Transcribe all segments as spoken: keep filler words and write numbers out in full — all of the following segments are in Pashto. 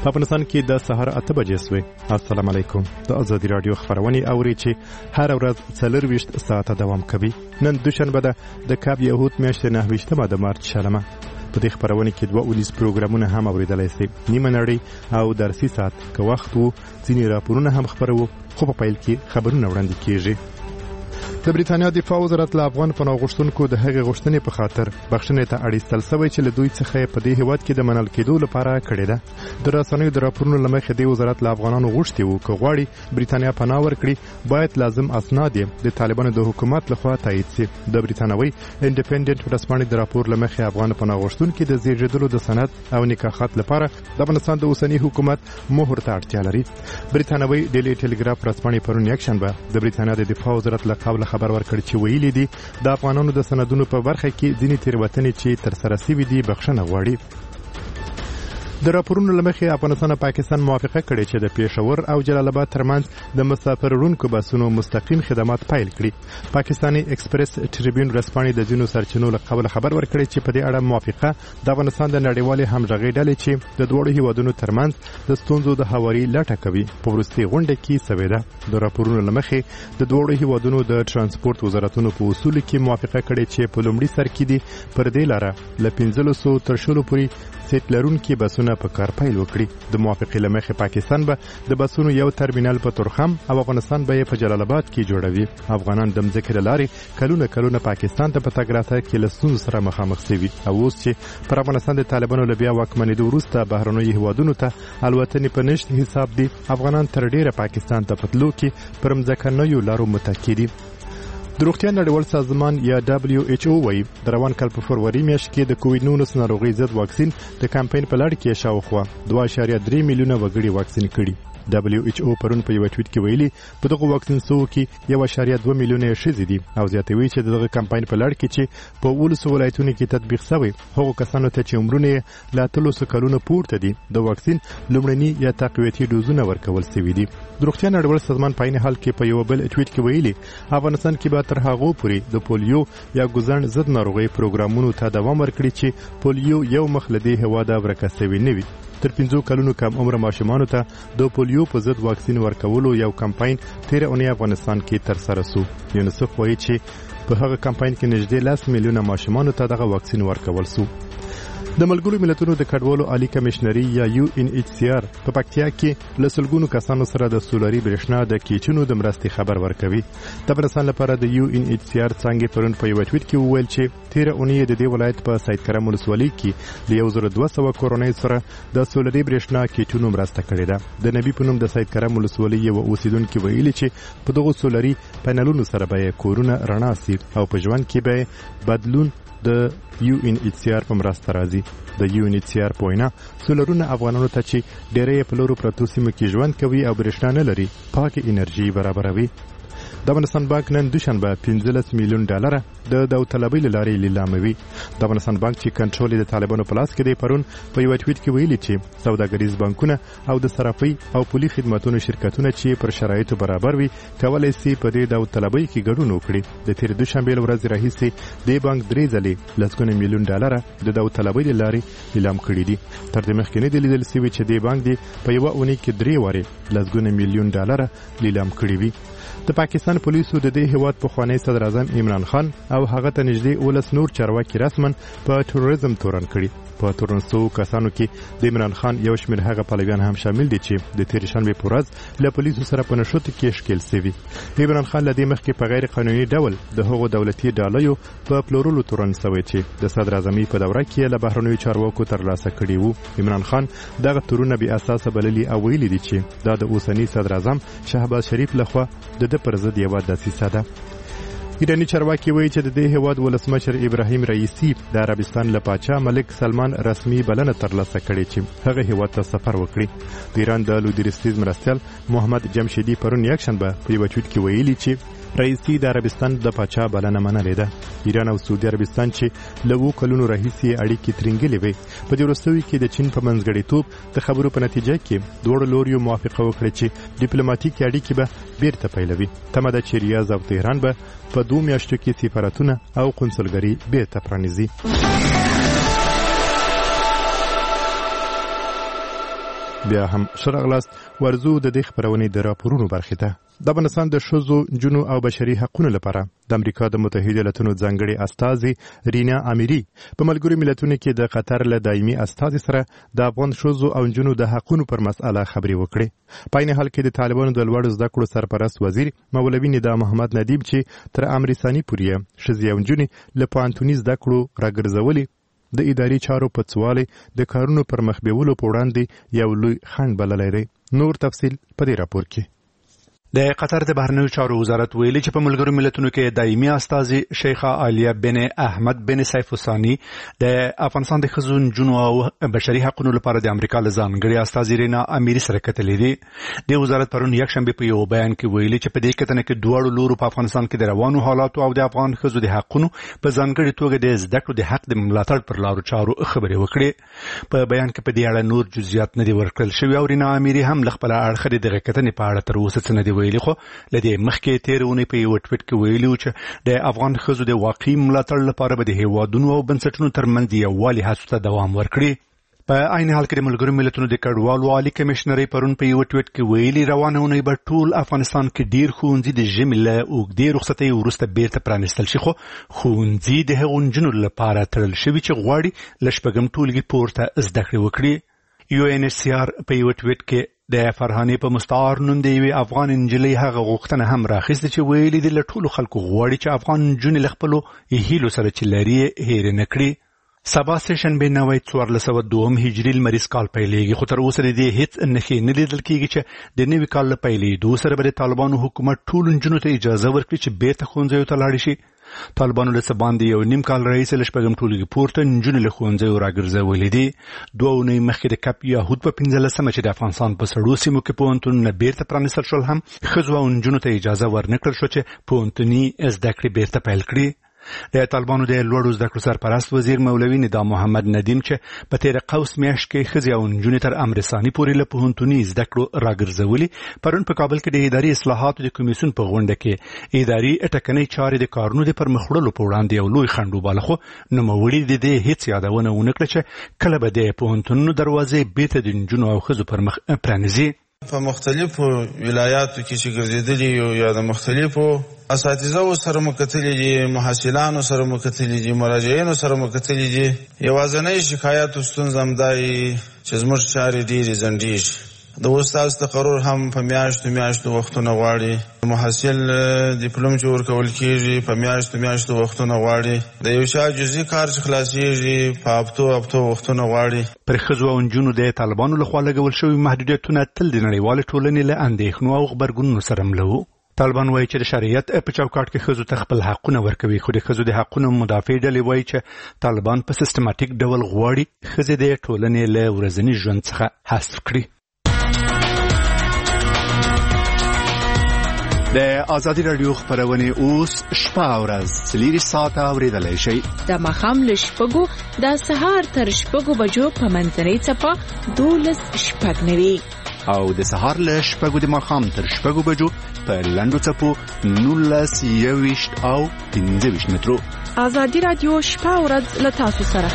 افغانستان کې د سهار اته بجې سوې. السلام علیکم. د ازادي رادیو خبرونه اوري چې هر ورځ څلور ویشت ساعته دوام کوي. نن دوشنبه ده د کاب یهود میاشتې نهه ویشتمه د مارچ شلمه. په دې خبرونه کې دوه اولیس پروګرامونه هم اوریدلای شئ. نیمه نړۍ او درسي ساعت که وخت وو ځینې راپورونه هم خبرو، خو په پیل کې خبرونه وړاندې کیږي. د بریتانیا دفاع وزارت له افغان پناه غوښتونکو د هغې غوښتنې په خاطر بخښنې ته اړیستل شوی چې له دوی څخه په دې هیواد کې د منل کېدو لپاره کړې ده. د رسنیو د راپورونو له مخې دې وزارت له افغانانو غوښتي وو که غواړي بریتانیا پناه ورکړي باید لازم اسناد یې د طالبانو د حکومت لخوا تایید شي. د بریتانوي انډیپندنت ورځپاڼې د راپور له مخې افغان پناه غوښتونکي د زیږیدلو د سند او نکاحات لپاره د افغانستان د اوسني حکومت مهر ته اړتیا لري. بریتانوي ډیلی ټلګراف ورځپاڼې پرون یکشنبه د بریتانیا د دفاع وزارت له قبل خبر ورکړ چې ویلي دي د افغانانو د سندونو په برخه کې ځینې تېروتنې چې تر سره شوي دي بخښنه غواړي. د راپورونو له مخې افغانستان او پاکستان موافقه کړې چې د پېښور او جلال آباد ترمنځ د مسافر وړونکو بسونو مستقیم خدمات پیل کړي. پاکستاني ایکسپریس ټریبیون ورځپاڼې د ځینو سرچینو له قبل خبر ورکړی چې په دې اړه موافقه د افغانستان د نړیوالې همغږۍ ډلې چې د دواړو هیوادونو ترمنځ د ستونزو د هواري لټه کوي په وروستۍ غونډه کې شوې ده. د راپورونو له مخې د دواړو هیوادونو د ترانسپورت وزارتونو په اصولو کې موافقه کړې چې په لومړي سر کې دي پر دې لاره له پنځلسو تر شلو پورې سیټ لرونکي بسونه په کار پیل وکړي. د موافقې له مخې پاکستان به د بسونو یو ترمینل په تورخم او افغانستان به یې په جلال آباد کې جوړوي. افغانان د مځکې له لارې کلونه کلونه پاکستان ته په تګ راتګ کې له ستونزو سره مخامخ شوي او اوس چې پر افغانستان د طالبانو له بیا واکمنېدو وروسته بهرنیو هیوادونو ته الوتنې په نشت حساب دي افغانان تر ډیره پاکستان ته په تلو کې پر مځکنیو لارو متکي دي. د روغتیا نړیوال سازمان یا دبلیو ایچ او وايي د روان کال په فروری میاشت کې د کووډ نولس ناروغۍ ضد واکسین د کمپاین په لړ کې شاوخوا دوه اعشاریه درې میلیونه وګړي واکسین کړي. دبلیو ایچ او پرون په یو ټویټ کې ویلي په دغه واکسین سو کې یو اعشاریه دوه میلیونه ښځې دي او زیاتوي چې دغه کمپاین په لړ کې چې په ولسو ولایتونو کې تطبیق شوی هغو کسانو ته چې عمرونه له اتلسو کلونو پورته دي د واکسین لومړني یا تقویتي ډوزونه ورکول شوي دي. د روغتیا نړیوال سازمان په عین حال کې په یو بل ټویټ کې ویلي افغانستان کې به تر هغو پورې د پولیو یا ګوزن ضد ناروغۍ پروګرامونو ته دوام ورکړي چې پولیو یو مخ له دې هواده ورکه شوی نه وي. تر پنځو کلونو کم عمر ماشومانو ته د پولیو په ضد واکسین ورکولو یو کمپاین تیر اونۍ افغانستان کې تر سره شو. یونیسف وایي چې په هغه کمپاین کې نږدې لس میلیونه ماشومانو ته دغه واکسین ورکول شو. د ملګرو ملتونو د کډوالو عالی کمشنري یا یو ان ایچ سی آر په پکتیا کې له سلګونو کسانو سره د سولري برېښنا د کیچونو د مرستې خبر ورکوي. د افغانستان لپاره د یو ان ایچ سی آر څنګه پرون په یو ټویټ کې وویل چې تیر اونۍ د دې ولایت په سید کرم ولسوالۍ کې د یو زره دوه سوه کورنۍ سره د سولري برېښنا کیچونو مرسته کړې ده. د نبی په نوم د سید کرم ولسوالۍ یو اوسیدونکو ویلي چې په دغه سولري پینلونو سره به کورونه رڼا سي او په ژوند کې به بدلون د یو ان ایچ سی آر په مرسته راځي. د یو ان ایچ سی آر په وینا سولرونه افغانانو ته چې ډېری په لورو پرتو سیمو کې ژوند کوي او برېښنا نه لري پاکه انرژي برابروي. د افغانستان بانک نن دوشنبه پنځلس میلیون ډالر د داوطلبۍ له لارې لیلاموي. د افغانستان بانک چې کنټرول د طالبانو په لاس کې دی پرون په یو ټویټ کې ویلي چې سوداګریز بانکونه او د صرافۍ او پولي خدماتو شرکتونه چې پر شرایطو برابر وي کولای شي په دې داوطلبۍ کې ګډون وکړي. د تیر دوشنبه ورځ راهیسې د بانک درې ځلې لسګونه میلیون ډالر د داوطلبۍ له لارې لیلام کړي دي. تر دې مخکې نه دی لیدل شوی چې د بانک دی په یو اونۍ کې درې واره لسګونه میلیون ډالر لیلام کړي وي. د پاکستان پولیسو د دې هیواد پخوانی صدر اعظم عمران خان او هغه ته نږدې ولس نور چارواکي رسمن په تروریزم تورن کړي. په تورن سو کسانو کې د عمران خان یو شمېر هغه پلویان هم شامل دي چې د تیر شنبه په ورځ له پولیسو سره په نښتو کې ښکېل شوي. عمران خان له دې مخکې په غیر قانوني ډول د هغو دولتي ډالیو په پلورلو تورن شوی چې د صدر اعظمۍ په دوره کې له بهرنیو چارواکو ترلاسه کړي وو. عمران خان دغه تورونه بې اساسه بللي او ویلي دي چې دا د اوسني صدر اعظم شهباز شریف لخوا د ده پر ضد یوه دسیسه ده. ایرانی چارواکي وایي چې د دې هیواد ولسمشر ابراهیم رئیسی د عربستان له پاچا ملک سلمان رسمي بلنه ترلاسه کړې چې هغه هیواد ته سفر وکړي. د ایران د لودریستیز مرستیال محمد جمشیدی پرون یکشنبه په یو ټویټ کې ویلي چې رئیسی د عربستان د پاچا بلنه منلې ده. ایران او سعودي عربستان چې له وو کلونو راهیسې اړیکې ترنګلې وي په دې وروستیو کې د چین په منځګړیتوب د خبرو په نتیجه کې دواړو لوریو موافقه وکړه چې ډیپلوماټیکي اړیکې به بیرته پیلوي. تمه ده چې ریاض او تهران به په دوه میاشتو کې سفارتونه او قونسلګري بیرته پرانیزي. بیا هم شرغلاست ورزو د دې خبرونې د راپورونو برخې ته. د افغانستان د ښځو، نجونو او بشري حقوقو لپاره د امریکا د متحده ایالاتو ځانګړي استازي رینا امیری په ملګرو ملتونو کې د قطر له دایمي استازي سره د افغان ښځو او نجونو د حقوقو پر مسأله خبرې وکړې. په عین حال کې د طالبانو د لوړو زده کړو سرپرست وزیر مولوي ندا محمد ندیم چې تر امریکاني پورې ښځې او نجونې له پوهنتوني زده کړو راګرځولې د اداري چارو په څوالي د کارونو پر مخ بیولو په وړاندې یو لوی خنډ بللی دی. نور تفصیل په دې راپور کې. د قطر د بهرنیو چارو وزارت ویلي چې په ملګرو ملتونو کې دایمي استازي شیخه عالیه بن احمد بن سیف الثانی د افغانستان د ښځو، نجونو او بشري حقوقو لپاره د امریکا له ځانګړي استازي رینا امیری سره کتلې دي. د وزارت پرون یکشنبه په یو بیان کې ویلي چې په دې کتنه کې دواړو لورو په افغانستان کې د روانو حالاتو او د افغان ښځو د حقوقو په ځانګړي توګه د زده کړو د حق د ملاتړ پر لارو چارو خبرې وکړې. په بیان کې په دې اړه نور جزئیات نه دي ورکړل شوي او رینا امیری هم له خپل اړخه د کتنې په اړه تر اوسه څه نه دي ویلي. خو لدې مخکې تیرونه په یو ټویټ کې ویلو چې د افغان ښځو د واقعي ملاتړ لپاره به د هیوادونو او بنسټونو ترمنځ یووالي هڅو ته دوام ورکړي. په عین حال کې د ملګرو ملتونو د کډوالو عالی کمشنري پرون په یو ټویټ کې ویلي روانه اونۍ به ټول افغانستان کې ډیر ښوونځي د ژمي له اوږدې رخصتۍ وروسته بیرته پرانیستل شي. خو ښوونځي د هغو نجونو لپاره تړل شوي چې غواړي له شپږم ټولګي پورته زده کړې وکړي. یو ان ایچ سی آر په یو ټویټ کې د فرهاني په مستعار نوم د یوې افغان نجلۍ هغه غوښتنه هم راخیسته چې ویلي دي له ټولو خلکو غواړي چې افغان نجونې له خپلو هیلو سره چې لري هېرې نه کړي. سبا سهشنبه نوی څوارلس سوه دوهم هجري لمریز کال پیلېږي، خو تر اوسه د دې هیڅ نښې نه لیدل کېږي چې د نوي کال له پیلېدو سره به د طالبانو حکومت ټولو نجونو ته اجازه ورکړي چې بیرته ښوونځیو ته لاړې شي. طالبانو له څه باندې یو نیم کال راهیسې له شپږم ټولګي پورته نجونې له ښوونځیو راګرځولې دي. دوه اونۍ مخکې د کپ یهود په پنځلسمه چې د افغانستان په سړو سیمو کې پوهنتونونه بیرته پرانیستل شول هم ښځو او نجونو ته اجازه ورنه کړل شو چې پوهنتوني زده کړې بیرته پیل کړي. د طالبانو د لوړو زده کړو سرپرست وزیر مولوي ندا محمد ندیم چې په تیر قوس میاشت کې ښځې او نجونې تر امرساني پورې له پوهنتوني زده کړو راګرځولې پرون په کابل کې د اداري اصلاحاتو د کمیسیون په غونډه کې اداري ټکنۍ چارې د کارونو د پرمخ وړلو په وړاندې یو لوی خنډ وباله. خو نوموړي د دې هیڅ یادونه ونه کړه چې کله به د پوهنتونونو دروازې بیرته د نجونو او ښځو پر مخ پرانیزي. په مختلفو ولایاتو کې چې ګرځېدلي یو یا د مختلفو اساتذو سره مو کتلي دي، محصلانو سره مو کتلي دي، مراجعینو سره مو کتلي دي. یوازینۍ شکایت او ستونزه هم دا چې زموږ چارې ډېرې ځنډېږي. د استاد تقرر هم په میاشتو میاشتو وختونه غواړي. محصل ډیپلوم چې ورکول کېږي په میاشتو میاشتو وختونه غواړي. د یو چا جزئي کار چې خلاصېږي په هفتو هفتو وختونه غواړي. پر ښځو او نجونو د طالبانو لخوا لګول شوي محدودیتونه تل د نړیوالې ټولنې له اندېښنو او غبرګونونو سره مله وو. طالبان وایي چې د شریعت په چوکاټ کې ښځو ته خپل حقونه ورکوي، خو د ښځو د حقونو مدافع ډلې وایي چې طالبان په سیستماتیک ډول غواړي ښځې د ټولنې له ورځني ژوند څخه حذف کړي. د ازادي راډیو خبرونه اوس شپه او ورځ څلور ساعته اورېدلای شئ. د ماښام له شپږو د سهار تر شپږو بجو په منځنۍ څپه دولس شپږ نوي او د سهار له شپږو د ماښام تر شپږو بجو په لنډو څپو نولس یوویشت او پنځه ویشت مترو. ازادي راډیو شپه او ورځ له تاسو سره.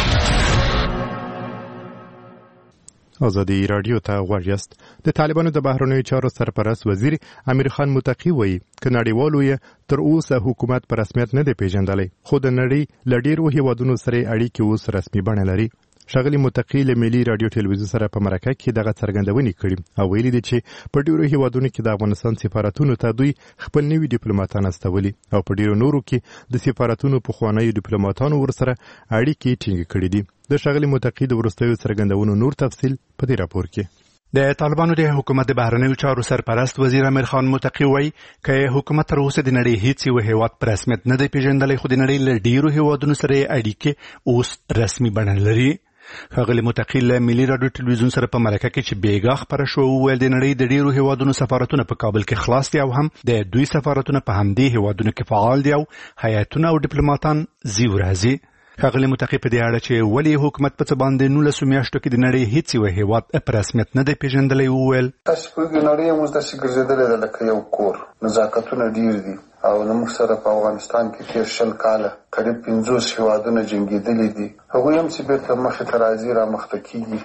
ازادي راډیو ته غوږ یاست. د طالبانو د بهرنیو چارو سرپرست وزیر امیر خان متقی وایي چې نړیوالو یې تر اوسه حکومت په رسمیت نه دی پیژندلی، خو د نړۍ له ډېرو هیوادونو سره اړیکې اوس رسمي بڼه لري. ښاغلي متقی له ملي راډیو ټلویزیون سره په مرکه کې دغه څرګندونې کړي او ویلي دي چې په ډېرو هیوادونو کې د افغانستان سفارتونو ته دوی خپل نوي ډیپلوماتان استولي او په ډېرو نورو کې د سفارتونو پخوانیو ډیپلوماتانو ورسره اړیکې ټینګې کړي دي. د ښاغلي متقی د وروستیو څرګندونو نور تفصیل په دې راپور کې. د طالبانو د حکومت د بهرنیو چارو سرپرست وزیر امیر خان متقی وایي چې حکومت تر اوسه د نړۍ هیڅ یو هیواد په رسمیت نه دی پیژندلی، خو د نړۍ له ډېرو هیوادونو سره اړیکې اوس رسمي بڼه لري. ښاغلي متقی له ملي راډیو ټلویزیون سره په مرکه کې چې بیګا خبره شوه وویل د نړۍ د ډېرو هیوادونو سفارتونه په کابل کې خلاص دي او هم د دوی سفارتونه په همدې هیوادونو کې فعال دي او هیاتونه او ډیپلوماتان ځي ورځي. ښاغلي متقی په دې اړه چې ولې حکومت په څه باندې نولسو میاشتو کې د نړۍ هیڅ یو هیواد په رسمیت نه دی پیژندلی وویل تاسو په نړۍ هم اوس داسې ګرځېدلی ده لکه یو کور، نزاکتونه ډېر دي او زموږ سره په افغانستان کې تېر شل کاله قریب پنځوس هیوادونه جنګېدلي دي. هغوی هم چې بېرته مخې ته راځي رامخته کېږي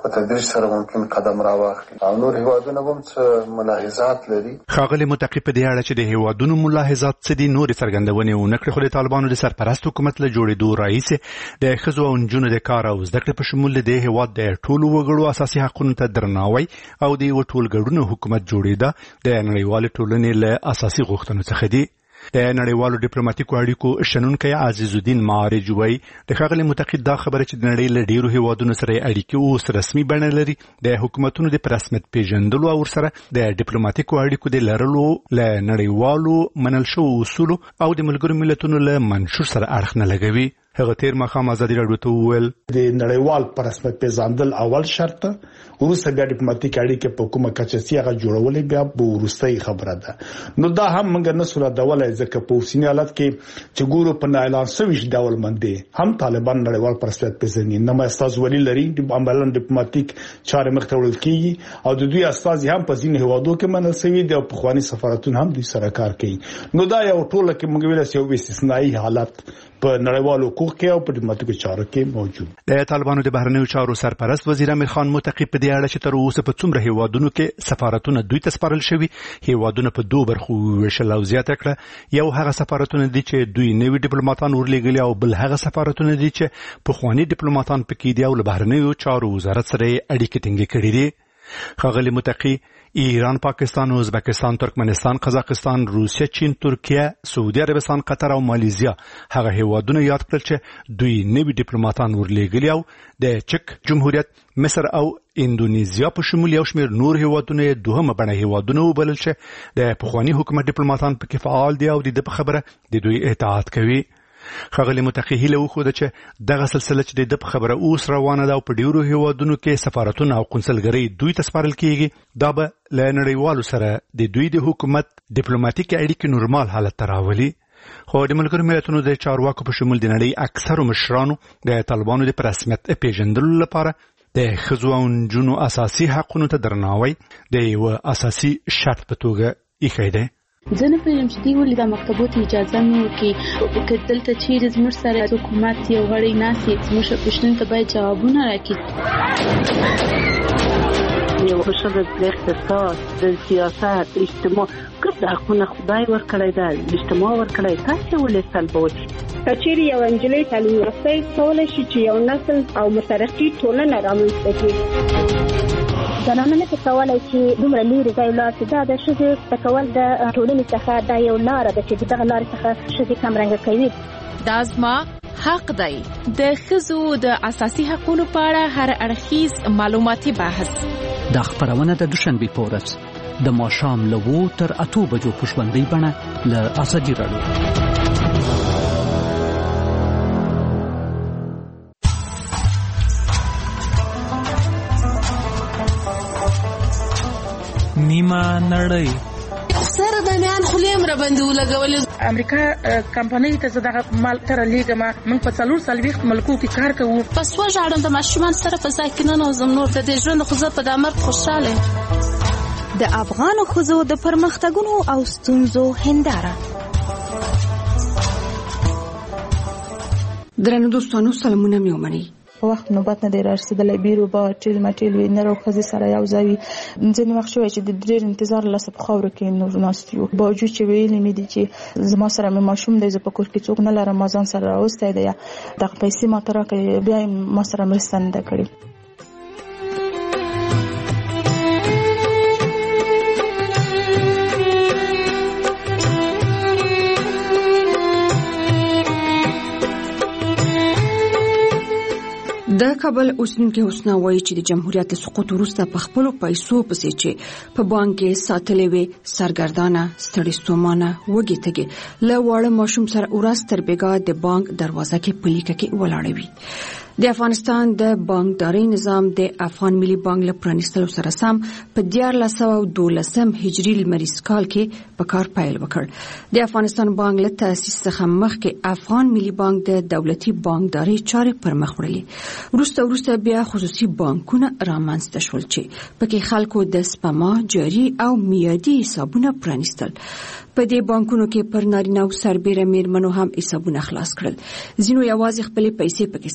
په تدریج سره ممکن قدم راواخلي او نور هیوادونه هم څه ملاحظات لري. ښاغلي متقي په دې اړه چې د هیوادونو ملاحظات څه دي نورې څرګندونې ونه کړې، خو د طالبانو د سرپرست حکومت له جوړېدو راهیسې د ښځو او نجونو د کار او زده کړې په شمول د دې هیواد د ټولو وګړو اساسي حقونو ته درناوی او د یوه ټولګډون حکومت جوړېده د نړیوالې ټولنې له اساسي غوښتنو څخه دي. د نړیوالو ډیپلوماټیکو اړیکو شنونکی عزیز الدین معارج وایي د ښاغلي متقي دا خبره چې د نړۍ له ډیرو هیوادونو سره اړیکې اوس رسمي بڼه لري د حکومتونو د په رسمیت پیژندلو او ورسره د ډیپلوماټیکو اړیکو د لرلو له نړیوالو منل شوو اصولو او د ملګرو ملتونو له منشور سره اړخ نه لګوي. هغه تیر ماښام ازادي راډیو ته وویل د نړیوال په رسمیت پیژندل اول شرط وروسته بیا ډیپلوماټیک اړیکې په کومه کچه چې هغه جوړولې بیا به وروستۍ خبره ده. نو دا هم موږ نه سره ډولای ځکه په اوسني حالت کې چې ګورو په اعلان سويش ډول باندې هم طالبان نړیوال په رسمیت پیژني نه ما استاذ ولی لري د عملاً ډیپلوماټیک چارې مخ ته وړل کیږي او د دوی استاذ هم په ځینې هیوادو کې منل شوی دی او په خواني سفارتونو هم دوی سره کار کوي. نو دا یو ټول کې موږ ویل چې یو استثنایی حالت په نړیوالو حقوقو کې او په ډیپلوماټیکو چارو کې موجود. د طالبانو د بهرنیو چارو سرپرست وزیر امیر خان متقي په دې اړه چې تر اوسه په څومره هیوادونو کې سفارتونه دوی ته سپارل شوي هیوادونه په دوه برخو ویشل او زیاته کړه. یو هغه سفارتونه دي چې دوی نوي ډیپلوماټان ورلېږلي او بل هغه سفارتونه دي چې پخواني ډیپلوماټان پکې دي او له بهرنیو چارو وزارت سره اړیکې ټینګې کړې دي. ښاغلي متقي ایران، پاکستان، ازبکستان، ترکمنستان، قزاقستان، روسیه، چین، ترکیه، سعودي عربستان، قطر او مالیزیا هغه هیوادونه یاد کړل چې دوی نوي ډیپلوماټان ورلېږلي او د چک جمهوریت، مصر او اندونیزیا په شمول یو شمېر نور هیوادونه دوهمه بڼه هیوادونه وبلل چې د پخواني حکومت ډیپلوماټان پکې فعال دي او د دې په خبره د دوی اطاعت کوي. ښاغلي متقي هیله وښوده چې دغه سلسله چې د په خبره اوس روانه ده او په ډیرو هیوادونو کې سفارتونه او قونسلګرۍ دوی ته سپارل کیږي دا به له نړیوالو سره د دوی د حکومت ډیپلوماټیک اړیکې نورمال حالت ته راولي. خو د ملګرو ملتونو د چارواکو په شمول د نړۍ اکثرو مشرانو د طالبانو د رسمیت پیژندلو لپاره د ښځو او نجونو اساسي حقونو ته درناوی د یوه اساسي شرط په توګه ایښی دی. زه نه پوهېږم چې دوی ولې دا مکتبو ته اجازه نه ورکوي که دلته چیرې زموږ سره حکومت یو غړی ناست وي زموږ پوښتنو ته باید جوابونه راکړي. یو ښځه د اقتصاد، د سیاست، اجتماع ګرد حقونه خدای ورکړی ده، اجتماع ورکړی، تاسې ولې سلبوئ؟ که چیرې یو نجلۍ تعلیم یافته کولی شي چې یو نسل او مترقي ټولنه رامنځته کړي. زنانه نه کولی چې دومره لرې ځای ولاړ شي. دا د ښځې زده کول د ټولنې څخه دا یو لاره ده چې دغه لارې څخه ښځې کمرنګه کوي. دا زما حق دی. د ښځو د اساسي حقونو په اړه هر اړخیز معلوماتي بحث دا خبرونه د دوشنبې په ورځ د ماښام له اوو تر اتو بجو په ژوندۍ بڼه له ازادي راډیو. نیمه نړۍ سره د میان خلیم را باندې ولګولې. امریکا کمپنۍ ته زداغه مال تر لیګما موږ په څلور سلويخت ملکو کې کار کوو. پس وژاړم د ماشومان سره په ځای کې نه نوزم نور د دې ژوند خو زه په دامر خوشاله. د افغانو ښځو د پرمختګونو او ستونزو هنداره. درنو دوستانو سلامونه مې ومنئ. په وخت نوبت نه دی رارسېدلی بیرو به ټیل مټیل وي نر او ښځې سره یو ځای وي. ځینې وخت شوی چې د ډېر انتظار له په خاورو کې نور ناست یو باوجود چې ویلي مې دي چې زما سره مې ماشوم دی زه په کور کې څوک نه لرم ما ځان سره راوستی دی دغه پیسې ما ته راکړئ بیا یې ما سره مرسته نه ده کړې. د کابل اوسیدونکي حسنا وایي چې د جمهوریت له سقوط وروسته په خپلو پیسو پسې چې په بانک کې ساتلې وې سرګردانه ستړې ستومانه وږې تږې له واړه ماشوم سره ورځ تر بېګا د بانک دروازه کې په لیکه کې ولاړه وي. د افغانستان د بانکداري نظام د افغان ملي بانک له پرانیستلو سره سم په دیارلس سوه دولسم هجري لمریز کال کې په کار پیل وکړ. د افغانستان بانک له تاسیس څخه مخکې افغان ملي بانک د دولتي بانکداري چارې پر مخ وړلې. وروسته وروسته بیا خصوصي بانکونه رامنځته شول چې پکې خلکو د سپما جاري او میادي حسابونه پرانیستل. په دې بانکونو کې پر نارینه او سربېره میرمنو هم حسابونه خلاص کړل. ځینو یوازې خپلې پیسې پکې ساتلې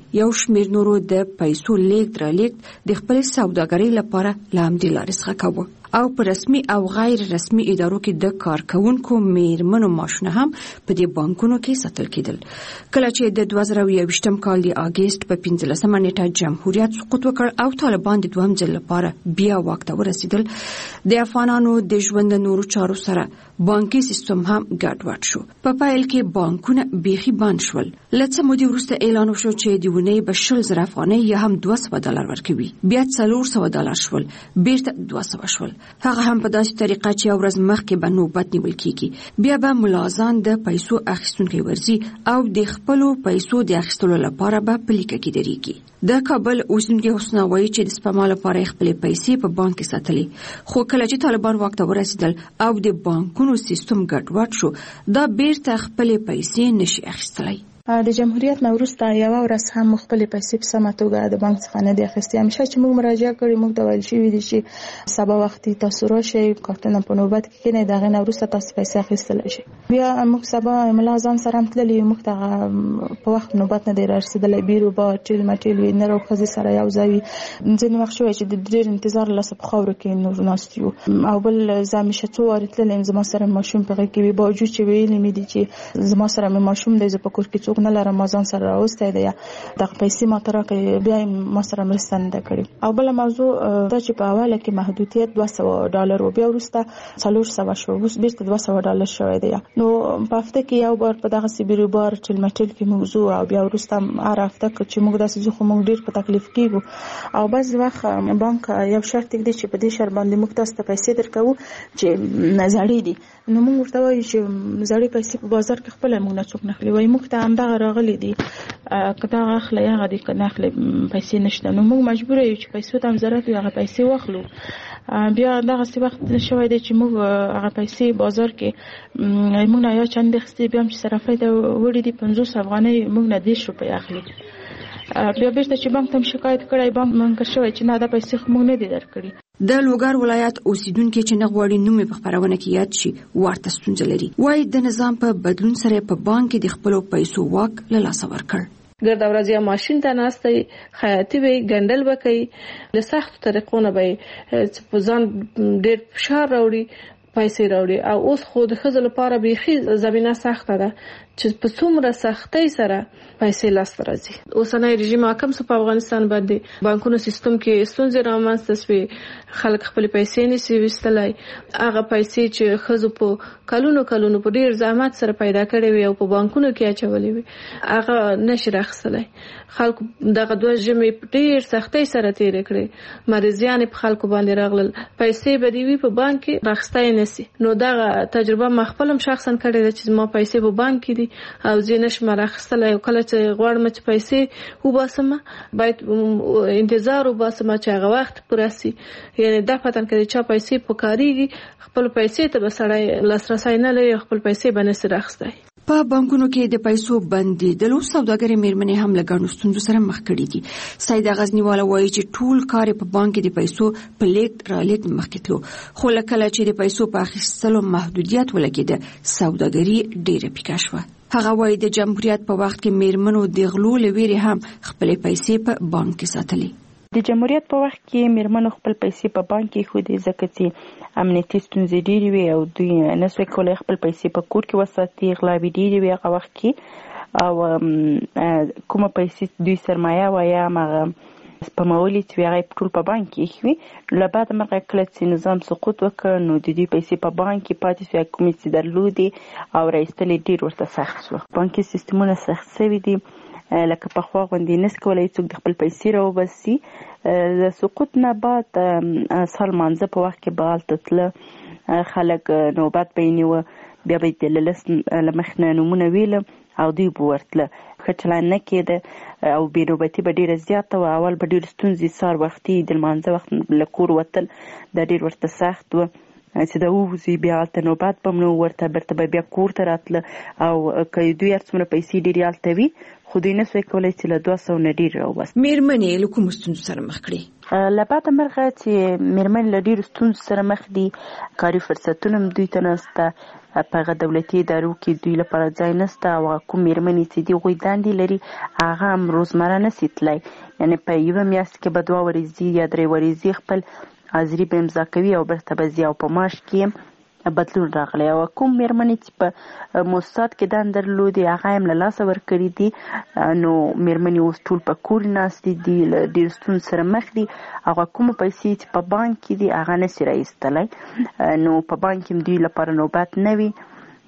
یو شمېر نورو د پیسو لیږد رالېږد د خپلې سوداګرۍ لپاره له همدې لارې څخه کوه او په رسمي او غیر رسمي ادارو کې د کارکونکو میرمنو معاشونه هم په دې بانکونو کې ساتل کېدل. کله چې د دوه زره یوویشتم کال د اګست په پنځلسمه نیټه جمهوریت سقوط وکړ او طالبان د دوهم ځل لپاره بیا واک ته ورسېدل، د افغانانو د ژوند نورو چارو سره بانکي سیستم هم ګډوډ شو. په پیل کې بانکونه بیخي بند شول. له څه مودې وروسته اعلان وشو چې د ونې به شل زره افغانۍ یا هم دوه سوه ډالر ورکوي، بیا څلور سوه ډالر شول، بیرته دوه سوه شول. هغه هم په داسې طریقه چې یو ورځ مخکې به نوبت نیول کیږي، بیا به ملازان د پیسو اخیستونکي ورځي او د خپلو پیسو د اخیستلو لپاره به په لیکه کې درېږي. د کابل اوسیدونکي حسنا وایي چې د سپما لپاره خپلې پیسې په بانک کې ساتلې، خو کله چې طالبان واک ته ورسېدل او د بانکونو سیستم ګډوډ شو، دا بیرته خپلې پیسې نشي اخیستلی. د جمهوریت نه وروسته یوه ورځ هم خپلې پیسې په سمه توګه د بانک څخه نه دي اخیستې. همیشه چې موږ مراجعه کړې موږ ته ویل شوي دي چې سبا وختي تاسو راشئ، کارتونه په نوبت کې کېنئ، د هغې نه وروسته تاسو پیسې اخیستلی شئ. بیا موږ سبا ملا ځان سره هم تللي یو، موږ ته په وخت نوبت نه دی رارسېدلی. بیرو به ټیل مټیل وي، نر او ښځې سره یو ځای وي. ځینې وخت شوی چې د ډېر انتظار له لاسه په خاورو کې ناست یو. او بل زه همیشه څو وارې تللی یم، زما سره ماشوم په غېږ کې وي، باوجود چې ویلي مې دي چې زما سره مې ماشوم دی، زه په کور کې څوک نه لرم، ما ځان سره راوستی دی، دغه پیسې ما ته راکړئ، بیا یې ما سره مرسته نه ده کړې. او بله موضوع دا چې په اوله کې محدودیت دوه سوه ډالر و، بیا وروسته څلور سوه شو، اوس بیرته دوه سوه ډالر شوی دی. نو په هفته کې یو بار په دغسې بیروبار ټیل مټیل کې موږ ځو او بیا وروسته هره هفته چې موږ داسې ځو خو موږ ډېر په تکلیف کېږو. او بعضې وخت بانک یو شرط ږدي چې په دې شرط باندې موږ تاسو ته پیسې درکوو چې زړې دي. نو موږ ورته وایو چې زړې پیسې په بازار کې خپله موږ نه څوک نه اخلي، وایي موږ ته همدغه راغلي دي، که دغه اخلئ هغه دي، که نه اخلئ پیسې نشته. نو موږ مجبوره یو چې پیسو ته هم ضرورت وي، هغه پیسې واخلو. بیا دغسې وخت شوی دی چې موږ هغه پیسې بازار کې موږ نه یا چندې اخیستې، بیا هم چې صرافۍ ته وړي دي پنځوس افغانۍ موږ نه دېرش روپۍ اخلي. بیا بیرته چې بانک ته هم شکایت کړی، بانک منکر شوی چې نه دا پیسې خو موږ نه دي درکړي. د لوګر ولایت اوسیدونکي چې نه غواړي نوم یې په خپرونه کې یاد شي ورته ستونزه لري. وایي د نظام په بدلون سره په بانک کې د خپلو پیسو واک له لاسه ورکړ. ګرد ورځ یا ماشین ته ناستئ، خیاطي به ګنډل به کوي، د سختو طریقو نه به یې په ځان ډېر فشار راوړي، پیسې راوړي. او اوس خو د ښځو لپاره بیخي زمینه سخته ده چې په څومره سختۍ سره پیسې لاسته راځي. اوسنی رژیم حاکم سو په افغانستان باندې، بانکونو سیستم کې ستونزې رامنځته سوې، خلک خپلې پیسې نشي ویستلی. هغه پیسې چې ښځو په کلونو کلونو په ډېر زحمت سره پیدا کړې وي او په بانکونو کې اچولې وي، هغه نشي راخیستلی. خلکو دغه دوه ژمې په ډېر سختۍ سره تېرې کړې، مریضیان په خلکو باندې راغلل، پیسې به دې وي په بانک کې راخیستی نشي. نو دغه تجربه ما خپل هم شخصا کړې ده چې زما پیسې په بانک کې دي او زه نشم راخیستلی. او کله چې غواړم چې پیسې وباسم باید انتظار وباسم چې هغه وخت پوره سي، یعنی دا پتن کړي چې پیسې پکاريږي، خپل پیسې ته به سړی لاسرسی نه لري، خپل پیسې به نشي راخیستی. په بانکونو کې د پیسو بندیدلو سوداګرې میرمنې هم له ګڼو ستونزو سره مخ کړي دي. سیده غزنیواله وایي چې ټول کار په بانک کې د پیسو په لیږد رالېږد مخکې تلو، خو له کله چې د پیسو په اخیستلو محدودیت ولګېده، سوداګري ډېره پیکه شوه. هغه وایي د جمهوریت په وخت کې میرمنو د غلو له ویرې هم خپلې پیسې په بانک کې ساتلې. د جمهوریت په وخت کې میرمنو خپل پیسې په بانک کې ښودې، ځکه چې امنیتي ستونزې ډېرې وي او دوی نه سوی کولی خپل پیسې په کور کې وساتي. غلاوې ډېرې وي هغه وخت کې، او کومه پیسې دوی سرمایه وه یا هماغه سپمولې چې وي هغه ټول په بانک کې ایښي وي. له بعده مرغه کله چې نظام سقوط وکړ نو د دوی پیسې په بانک کې پاتې شوې، کومې چې درلودې او راایستل یې ډېر ورته سخت شو. بانکي سیستمونه سخت شوي دي، لکه پخوا غوندې نس کولی څوک د خپل پیسې راوباسي. د سقوط نه بعد سال مانځه په وخت کې به هلته تله، خلک نوبت به یې نیوه، بیا به یې د لس له مخې نه نومونه ویله او دوی به ورتله. ښه چلند نه کېده او بې نوبتي به ډېره زیاته وه. اول به ډېرې ستونزې، سهار وختي د لمانځه وخت له کور وتل دا ډېر ورته سخت وه چې دا ووځي، بیا هلته نوبت به هم نه ورته، بیرته به بیا کور ته راتله. او که دوی هر څومره پیسې ډېرې هلته وي خو دوی نه سوی کولی چې له دوه سوه نه ډېر راوباسي. میرمنې له کومو ستونزو سره مخ کړي؟ له بعده مرغه چې میرمن له ډېرو ستونزو سره مخ دي، کاري فرصتونه هم دوی ته نشته، په هغه دولتي ادارو کې دوی لپاره ځای نشته، او کوم میرمنې چې دي هغوی دندې لري هغه هم روزمره نشي تللی، یعنې په یوه میاشت کې به دوه ورځې یا درې ورځې خپل حاضري به امضا کوي او بېرته به ځي، او په معاش کې بدلون راغلی. او کوم میرمنې چې په موسسات کې دندې درلودې هغه هم له لاسه ورکړي دي، نو میرمنې اوس ټول په کور ناستې دي، له ډېرو ستونزو سره مخ دي. هغه کومه پیسې چې په بانک کې دي هغه نشي راایستلی، نو په بانک کې دوی لپاره نوبت نه وي،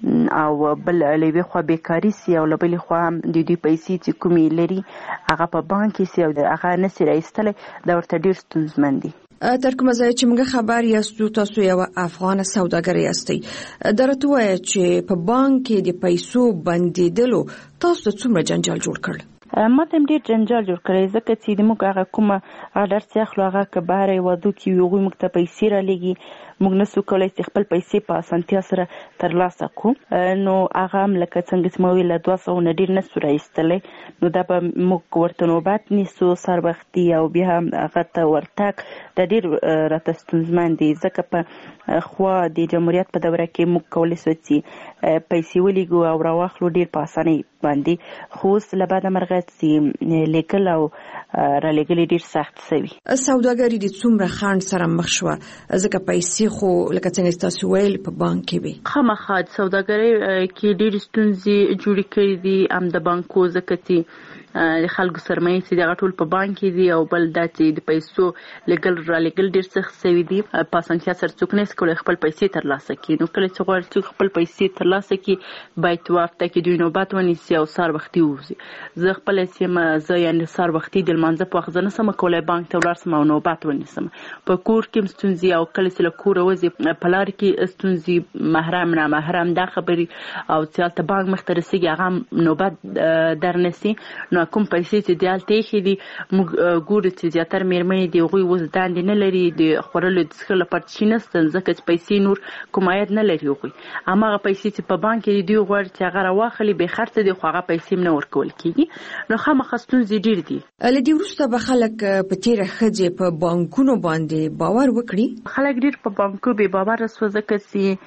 او بل له یوې خوا بیکاري سي، او له بلې خوا هم د دوی پیسې چې کومې لري هغه په بانک کې سي او هغه نشي راایستلی، دا ورته ډېر ستونزمن دي. تر کومه ځای چې موږ خبر یاستو تاسو یو افغان سوداګر یاستئ، درته وایي چې په بانک کې د پیسو بندیدلو تاسو څومره جنجال جوړ کړل؟ ما ته هم ډېر جنجال جوړ کړی، ځکه چې د موږ هغه کومه آډر چې اخلو هغه که بهر هېوادو کې وي هغوی موږ ته پیسې رالېږي، موږ نسو کولی چې خپل پیسې په اسانتیا سره ترلاسه کړو، نو هغه هم لکه څنګه چې ما ویل له دوه سوه نه ډېر نسو راایستلی، نو دا به موږ ورته نوبت نیسو سر وختي، او بیا هم هغه ته ورتګ دا ډېر راته ستونزمن دی، ځکه په خوا د جمهوریت په دوره کې موږ کولی سو چې پیسې ولیږو او راواخلو ډېر په اسانۍ باندې، خو اوس له بعده مرغه چې لیږل او رالېږل ډېر سخت سوي. سوداګري د څومره خنډ سره مخ شوه، ځکه پیسې خو لکه څنګه چې تاسو ویل په بانک کې وي؟ خامخا د سوداګرۍ کې ډېرې ستونزې جوړې کړي دي، هم د بانکو، ځکه چې د خلکو سرمایې چې دغه ټول په بانک کې دي، او بل دا چې د پیسو لګل را لګل ډېر سخت سوي دي، په اسانتیا سره څوک نشي کولی خپل پیسې ترلاسه کړي. نو کله چې غواړي څوک خپل پیسې ترلاسه کړي باید په هفته کې دوی نوبت ونیسي او سهار وختي ووځي. زه خپله چې یم زه یعنې سهار وختي د لمانځه په وخت زه نشم کولی بانک ته ولاړ سم او نوبت ونیسم. په کور کې هم ستونزې، او کله چې له کوره وځي په لار کې ستونزې، محرم نامحرم دا خبرې، او چې هلته بانک مخته رسېږي هغه هم نوبت درنیسي. نو کوم پیسې چې د هلته ایښې دي موږ ګورو چې زیاتره میرمنې دي هغوی اوس دندې نه لري، د خوړلو د څښلو لپاره شي نشته، ځکه چې پیسې نور کوم عاید نه لري هغوی. هماغه پیسې چې په بانک کې دي دوی غواړي چې هغه راواخلي، بې خرڅه دي، خو هغه پیسې هم نه ورکول کېږي، نو خامخا ستونزې ډېرې دي. له دې وروسته به خلک په تېره ښځې په بانکونو باندې باور وکړي؟ خلک ډېر په بانکو بې باوره سوه، ځکه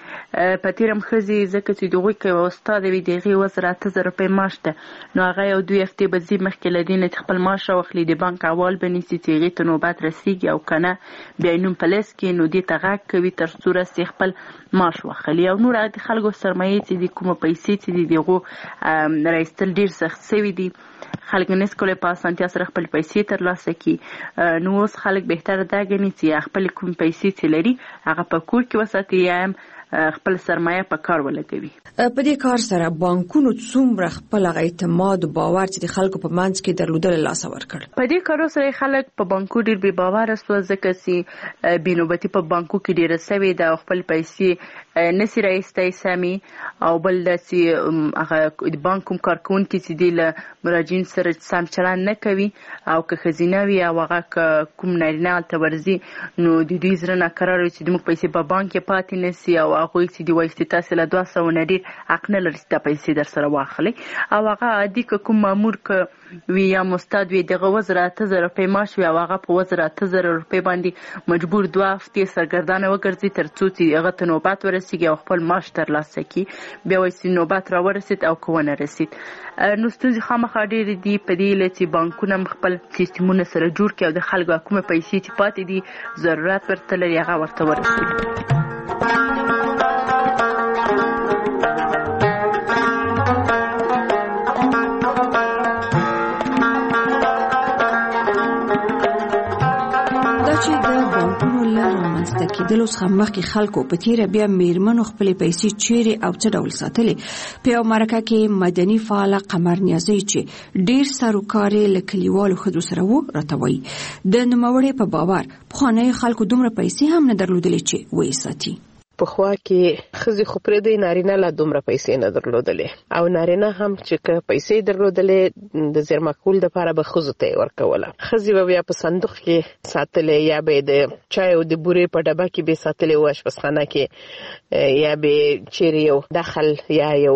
چې په تېره هم ښځې، ځکه چې د هغوی که یوه استاده وي د هغې اووه زره اته زره روپۍ معاش ده، نو هغه یو دوې هفتې به ځي مخکې له دې نه چې خپل معاش راواخلي، د بانک احوال به نیسي چې هغې ته نوبت رسېږي، او که نه بیا یې نوم په لیست کې، نو دې ته غږ کوي تر څو رسي خپل معاش واخلي. او نور د خلکو سرمایې چې دي، کومه پیسې چې دي د هغو راایستل ډېر سخت سوي دي، خلک نشي کولی په اسانتیا سره خپل پیسې ترلاسه کړي. نو اوس خلک بهتره دا ګڼي چې خپلې کومې پیسې چې لري هغه په کور کې وساتي، یا هم خپل سرمایه په کار ولګوي. په دې کار سره بانکونو څومره خپل اعتماد او باور چې د خلکو په منځ کې درلودل لاسه ورکړ؟ په دې کارو سره خلک په بانکو ډېر بې باوره سوه، ځکه چې بې نوبتي په بانکو کې ډېره سوې ده، او خپل پیسې نسي راایستی سمې، او بل دا چې هغه د بانک کوم کارکوونکي چې دي له مراجعین سره سم چلند نه کوي، او که ښځینه وي او هغه که کوم نارینه هلته ورځي، نو د دوی زړه ناکرار وي چې زموږ پیسې په بانک کې پاتې نسي، او هغوی چې دي وایي چې تاسې له دوه سوه نه ډېر حق نه لري چې دا پیسې در سره واخلئ. او هغه عادي که کوم مامور که وي یا مستاد وي، دغه اووه زره اته زره روپۍ معاش وي، او هغه په اووه زره اته زره روپۍ باندې مجبور دوه هفتې سرګردانه وګرځي تر څو چې هغه ته نوبت ورسېږي او خپل معاش ترلاسه کړي، بیا وایي چې نوبت راورسېد او که ونه رسېد. نو ستونزې خامخا ډېرې دي په دې هیله چې بانکونه هم خپل سیستمونه سره جوړ کړي، او د خلکو کومه پیسې چې پاتې دي ضرورت ورته لري هغه ورته ورسېږي. رامنځته کېدلو څخه مخکې خلکو په تېره بیا میرمنو خپلې پیسې چیرې او څه ډول ساتلې. په یو مرکه کې مدني فعاله قمر نیازۍ چې ډېر سروکار یې له کلیوالو ښځو سره و راته وایي د نوموړې په باور پخوانیو خلکو دومره پیسې هم نه درلودلې چې ویې ساتي. په خوا کې خزي خو پرې د نارینه لا دومره پیسې نه درلودلې او نارینه هم چې که پیسې درلودلې د زیرمه کول د لپاره به خزو ته ورکوله. خزي به بیا په صندوق کې ساتلې یا به د چای او د بورې په ډبه کې به ساتلې و اشپزخانه کې یا به چیرې یو داخل یا یو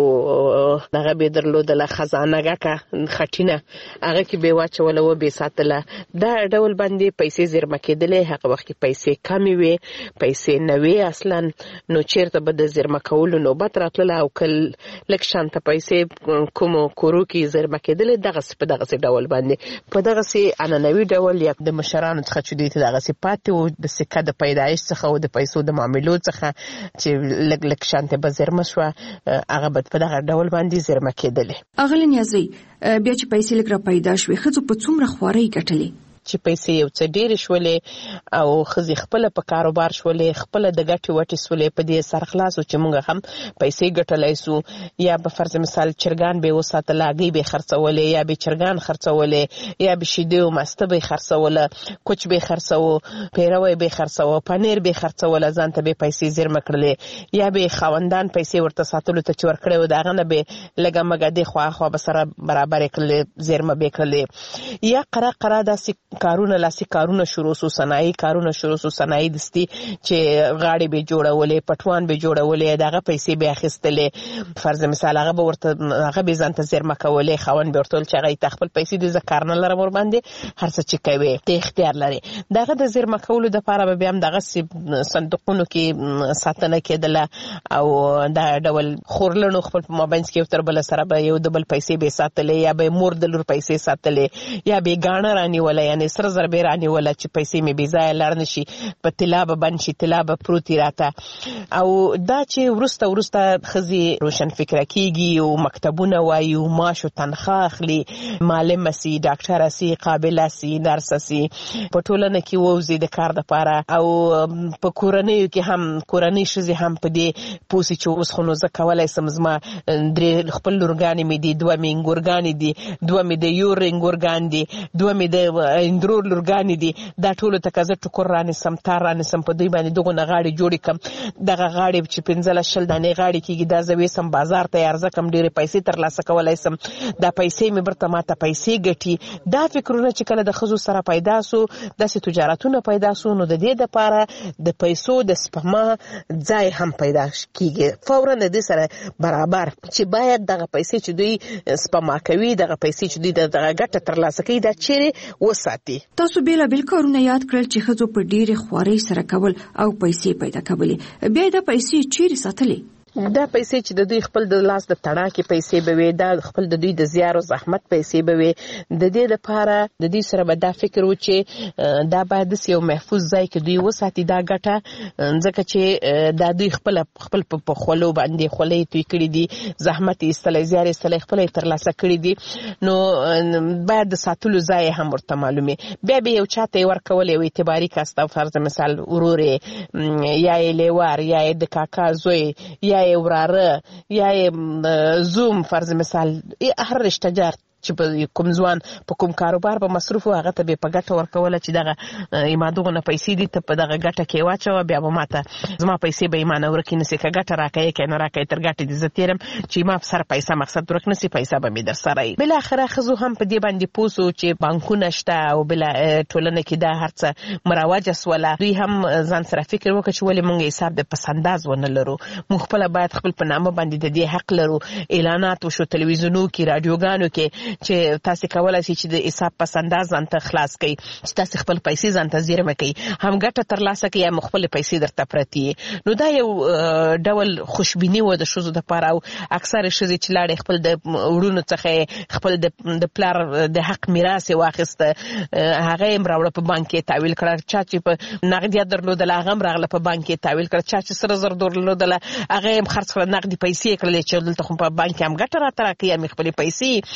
دغه به درلودله خزانه ګه خټینه هغه کې به واچوله و به ساتله. دا ډول باندې پیسې زیرمه کېدلې. هغه وخت کې پیسې کمې وي، پیسې نه وي اصلا، نو چیرته به د زیرمه کولو نوبت راتله او کل لک شانته پیسې کوم کورو کې زیرمه کېدلې. دغه په دغه ډول باندې په دغه سي اننوي ډول یا د مشرانو څخه چې دوی ته دغه سي پاتې او د سکه د پیدایش څخه او د پیسو د معاملو څخه چې لګ لګ شانته به زیرمه شو هغه به په دغه ډول باندې زیرمه کېدلې. اغلن یازي بیا چې پیسې لګرا پیدا شوې خزو په څومره خواري ګټلې چې پیسې یو څه ډېر شولې او خزي خپل په کاروبار شولې، خپل د ګټي وټي شولې، په دې سرخلاصو چې مونږ هم پیسې ګټلای سو. یا به فرض مثال چرګان به وساتل، اګي به خرڅولې، یا به چرګان خرڅولې، یا به شیدې او مسته به خرڅوله، کوچ به خرڅو، پیروي به خرڅو، پنیر به خرڅول، ځان ته به پیسې زیرمه کړلې، یا به خاوندان پیسې ورته ساتلو ته چور کړو، داغه نه به لګه مګه د خوا خوا به سره برابر کړلې، زیرمه به کړلې. یا قره قره داسې کارونه لاسي کارونه شروع سو، صنایي کارونه شروع سو، صنایي دستي چې غاړي به جوړولې، پټوان به جوړولې، دغه پیسې به اخیستلې. فرض مثال هغه به ورته هغه به ځان ته زیرمه کولې، خاوند به ورته چې هغه خپل پیسې د ذکر نه لره ور باندې هر څه چې کوي ته اختیار لري. دغه د زیرمه کولو د لپاره به هم دغه صندوقونو کې ساتنه کېدله او دا ډول خورلنو خپل په مابینس کې تر بل سره به یو د بل پیسې به ساتلې، یا به مور د لور پیسې ساتلې، یا به ګاڼه رانی ولا یعنی سره زر به رانی ولا چې پیسې می بي ځای لړ نشي، په طلا به بن شي، طلا به پروتي راته. او دا چې ورسته ورسته خزي روشن فکر کیږي او مکتبونه وایي او معاش او تنخواه اخلي، معلم سي، ډاکټر سي، قابل سي، نرس سي، په ټولنه کې ووزي د کار لپاره. او په کورنۍ کې هم کورنۍ شزي هم په دې پوسي چې اوس خو نو زه کولای سم زما درې خپل لورګانې مې دي، دوه مې انګورګانې دي، دوه مې د یور انګورګان دي، دوه مې د اندرور لورګانې دي، دا ټول ته کزه ټکر رانه سم تار رانه سم په دوی باندې دغه غاړي جوړې کم. دغه غاړي چې پنځله شل دانې غاړي کېږي دا زوي سم بازار ته ارزه کم ډېرې پیسې تر لاسه کولای سم، دا پیسې مې برته ماته پیسې ګټي. دا فکرونه چې کله د خزو سره پیدا سو، داسې تجارتونه پیدا سو، نو د دې لپاره د پیسو د سپما ځای هم پیدا کیږي فورا د دې سره برابر چې باید دغه پیسې چې دوی سپما کوي، دغه پیسې چې دوی دغه ګټه تر لاسه کوي دا چیرې وساتي. تاسو بیل بیل کارونه یاد کړل چې خزو په ډېرې خوارۍ سره کول او پیسې پیدا کولې، بیا دا پیسې چیرې ساتلې؟ دا پیسې چې د دوی خپل د لاس د تڼاکې پیسې به وي، دا خپل د دوی د زیار او زحمت پیسې به وي. د دې لپاره د دوی سره به دا فکر و چې دا باید داسې یو محفوظ ځای کې دوی وساتي دا ګټه، ځکه چې دا دوی خپل خپل په خولو باندې خولې توی کړي دي، زحمت یې ایستلی، زیار یې ایستلی، خپل یې ترلاسه کړي دي، نو باید د ساتلو ځای هم ورته معلومي. بیا به یو چاته یې ورکول، یو اعتباري کس ته، فرض مثال ورور یا یې لیوار یا یې د کاکا زوی یا وراره یا زوم، فرض مثال هر رشته جار چې په کوم ځوان په کوم کاروبار به مصروف هغه ته به په ګټه ورکوله چې دغه ایمادغه پیسې دي ته په دغه ګټه کې واچوه، بیا به ماته زما پیسې به ایمان ورکې نسی که ګټه راکړې که نه راکړې تر ګټې دې زه تېرم چې ما په سر پیسه مقصد ورک نسی، پیسه به مې در سره وي. بالاخره ښځو هم په دې باندې پوه سو چې بانکونه شته او بله ټولنه کې دا هر څه مروجه سوله. دوی هم ځان سره فکر وکړه چې ولې موږ حساب د پسنداز ونه لرو، موږ خپله باید خپل په نامه باندې د دې حق لرو. اعلانات وشو تلویزیونو کې، راډیوګانو کې چې تاسو کولای شئ چې د حساب پسنداز ځان ته خلاص کړئ، چې تاسو خپل پیسې ځان ته زیرمه کړئ، هم ګټه ترلاسه کړئ یا خپل پیسې درته پرتې. نو دا یو ډول خوشبیني و د ښځو دپاره او اکثره ښځې چې لاړې خپل د وروڼو څخه خپل د پلار د حق میراث یې واخیسته، هغه یې هم راوړه په بانک کې تحویل کړه. چا چې په نغدیات درلودله هغه هم راغله په بانک کې تحویل کړه. چا چې سره زر درلودله هغه یې هم خرڅ کړه، نغدي پیسې یې کړلې چې دلته خو په بانک کې هم ګټه راته راکړي، هم خپلې پیسې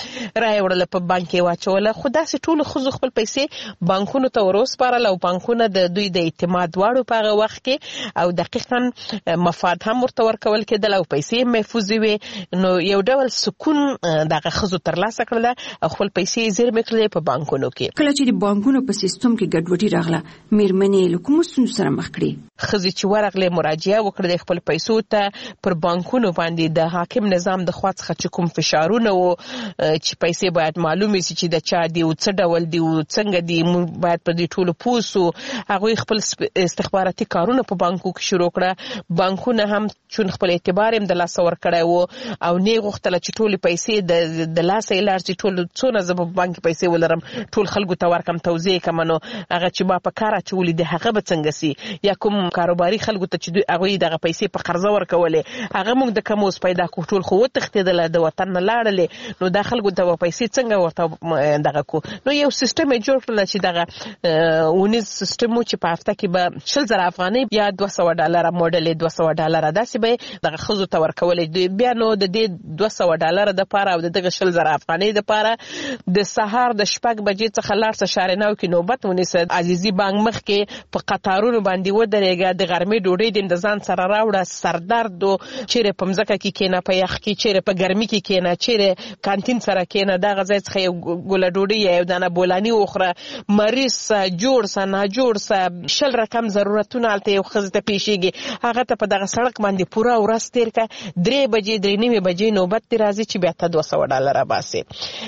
رای وړل په بانک کې واچول. خو داسې ټول خزو خپل پیسې بانکونو ته وروسپارل او بانکونه د دوی د اعتماد واړو په هغه وخت کې او دقیقاً مفاد هم ورته ورکول کېدل او پیسې محفوظ وي. نو یو ډول سکون دغه خزو ترلاسه کړل او خپل پیسې زیرمې کړلې په بانکونو کې. کله چې د بانکونو په سیستم کې ګډوډي راغله میرمنې له کومو ستونزو سره مخ کړې؟ ښځې چې ورغلې مراجعه وکړه د خپل پیسو ته پر بانکونو باندې د حاکم نظام د خوا څخه چې کوم فشارونه و چې پیسې باید معلومې شي چې د چا دي او څه ډول دي او څنګه دي، موږ باید په دې ټولو پوه سو. هغوی خپل استخباراتي کارونه په بانکو کې شروع کړه. بانکونه هم چون خپل اعتبار هم د لاسه ورکړی و او نه غوښتله چې ټولې پیسې د لاسه یې لاړ شي. ټول څونه زه په بانک پیسې ولرم ټول خلکو ته ورکم توزیع کړم، نو هغه چې ما په کار اچولي دي هغه به څنګه سي؟ یا کوم کاروباري خلکو ته چې دوی هغوی دغه پیسې په قرضه ورکولې هغه موږ د کم اوس پیدا کړو، ټول خو وتښتېدله د وطن نه لاړلې، نو دا خلکو ته به پیسې څنګه ورته دغه کړو؟ نو یو سیستم یې جوړ کړل چې دغه اونیز سیستم و چې په هفته کې به شل زره افغانۍ یا دوه سوه ډالره موډل یې دوه سوه ډالره داسې به یې دغه ښځو ته ورکولې. بیا نو د دې دوه سوه ډالره دپاره او د دغه شل زره افغانۍ دپاره د سهار د شپږ بجې څخه لاړ شه شارناو کې نوبت ونیسه، عزیزي بانک مخکې په قطارونو باندې ودرېږه، د غرمې ډوډۍ دې د ځان سره راوړه، سردرد و چیرې په مځکه کې کېنه، په یخ کې چیرې په ګرمي کې کېنه، چیرې کانتین سره کېنه، دغه ځای څخه یو ګوله ډوډۍ یا یو دانه بولاني وخوره، مریض سه جوړ سه ناجوړ سه شل رقم ضرورتونه هلته یو ښځې ته پیښېږي، هغه ته په دغه سړک باندې پوره ورځ تېر کړه، درې بجې درې نیمې بجې نوبت دې راځي چې بیا ته دوه سوه ډالره باسې،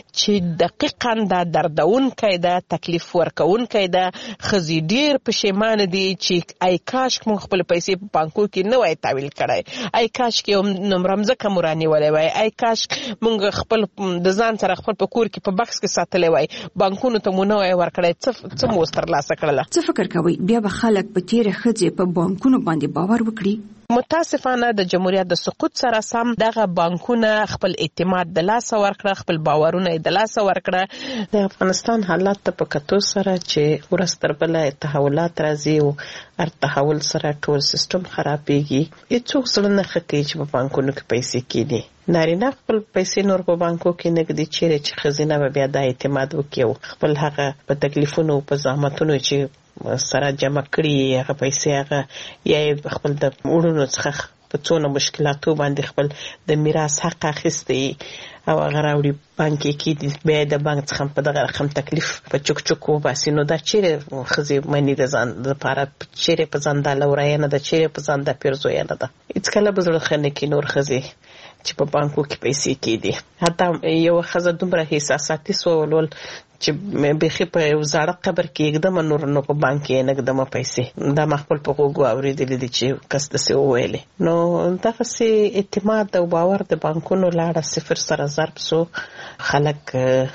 چې دقیقاً دا دردونکی ده، تکلیف ورکوونکی ده. ښځې ډېر پښیمانه دي چې ای کاشک موږ خپل پیسې په بانکو کې نه وای تحویل کړی، ای کاشک یو نمره مځکه مو رانیولی وای، ای کاشک موږ خپل د ځان سره خپل په کور کې په بکس کې ساتلی وای، بانکونو ته مو نه وای ورکړی، څه مو اوس ترلاسه کړله. څه فکر کوئ بیا به خلک په تېره ښځې په بانکونو باندې باور وکړي؟ متاسفانه د جمهوریت د سقوط سره سم دغه بانکونه خپل اعتماد د لاسه ورکړه، خپل باورونه یې د لاسه ورکړه. د افغانستان حالات ته په کتو سره چې ورځ تر بله تحولات راځي او هر تحول سره ټول سیستم خرابېږي، هېڅوک زړه نه ښه کوي چې په بانکونو کې پیسې کېني. نارینه خپل پیسې نور په بانکو کې نه ږدي، چیرې چې ښځینه به بیا دا اعتماد وکړي او خپل هغه په تکلیفونو په زحمتونو چې سره جمع کړي هغه پیسې هغه یا خپل د وړونو څخه په څونه مشکلاتو باندې خپل د میراث حق اخیستی او هغه راوړي بانک کې بیا د بانک څخه په دغه رقم تکلیف په چوک چوک وباسي. نو دا چیرې ښځې مني د ځان لپاره، چیرې په ځان دا لوریانه ده، چیرې په ځان دا پیرزویانه ده. هېڅکله به زړه ښه نه کړي نور ښځې چې په بانکو کې پیسې کېدي. حتی یوه ښځه دومره احساساتي سوه چې بیخي په یو زاړه قبر کې ږدمه نور نو په بانک کې نه ږدمه پیسې. دا ما خپل په غوږو اورېدلي دي چې کس داسې وویلې. نو دغسې اعتماد او باور د بانکونو لاړه صفر سره ضرب سو. خلک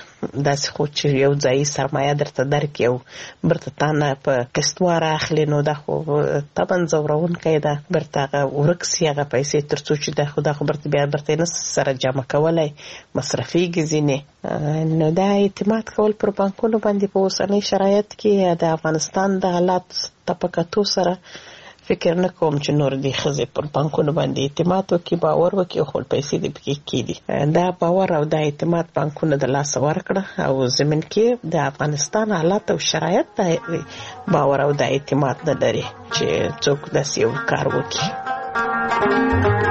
داسې خو چې یو ځایي سرمایه درته درکړي او برته تا نه په قسطواره اخلي، نو دا خو طبعا ځورونکی ده، برته هغه ورک سي هغه پیسې تر څو چې دا خو دا خو برته بیا برته یې نه سره جمع کولی، مصرفېږي ځینې. نو دا اعتماد کول پر بانکونو باندې په اوسنۍ شرایط کې د افغانستان د حالات ته په کتو سره فکر نه کوم چې نور دې ښځې پر بانکونو باندې اعتماد وکړي، باور وکړي او خپل پیسې دې پکې کېږي. دا باور او دا اعتماد بانکونه د لاسه ورکړه او زمین کې د افغانستان حالات او شرایط د باور او د اعتماد نه لري چې څوک داسې یو کار وکړي.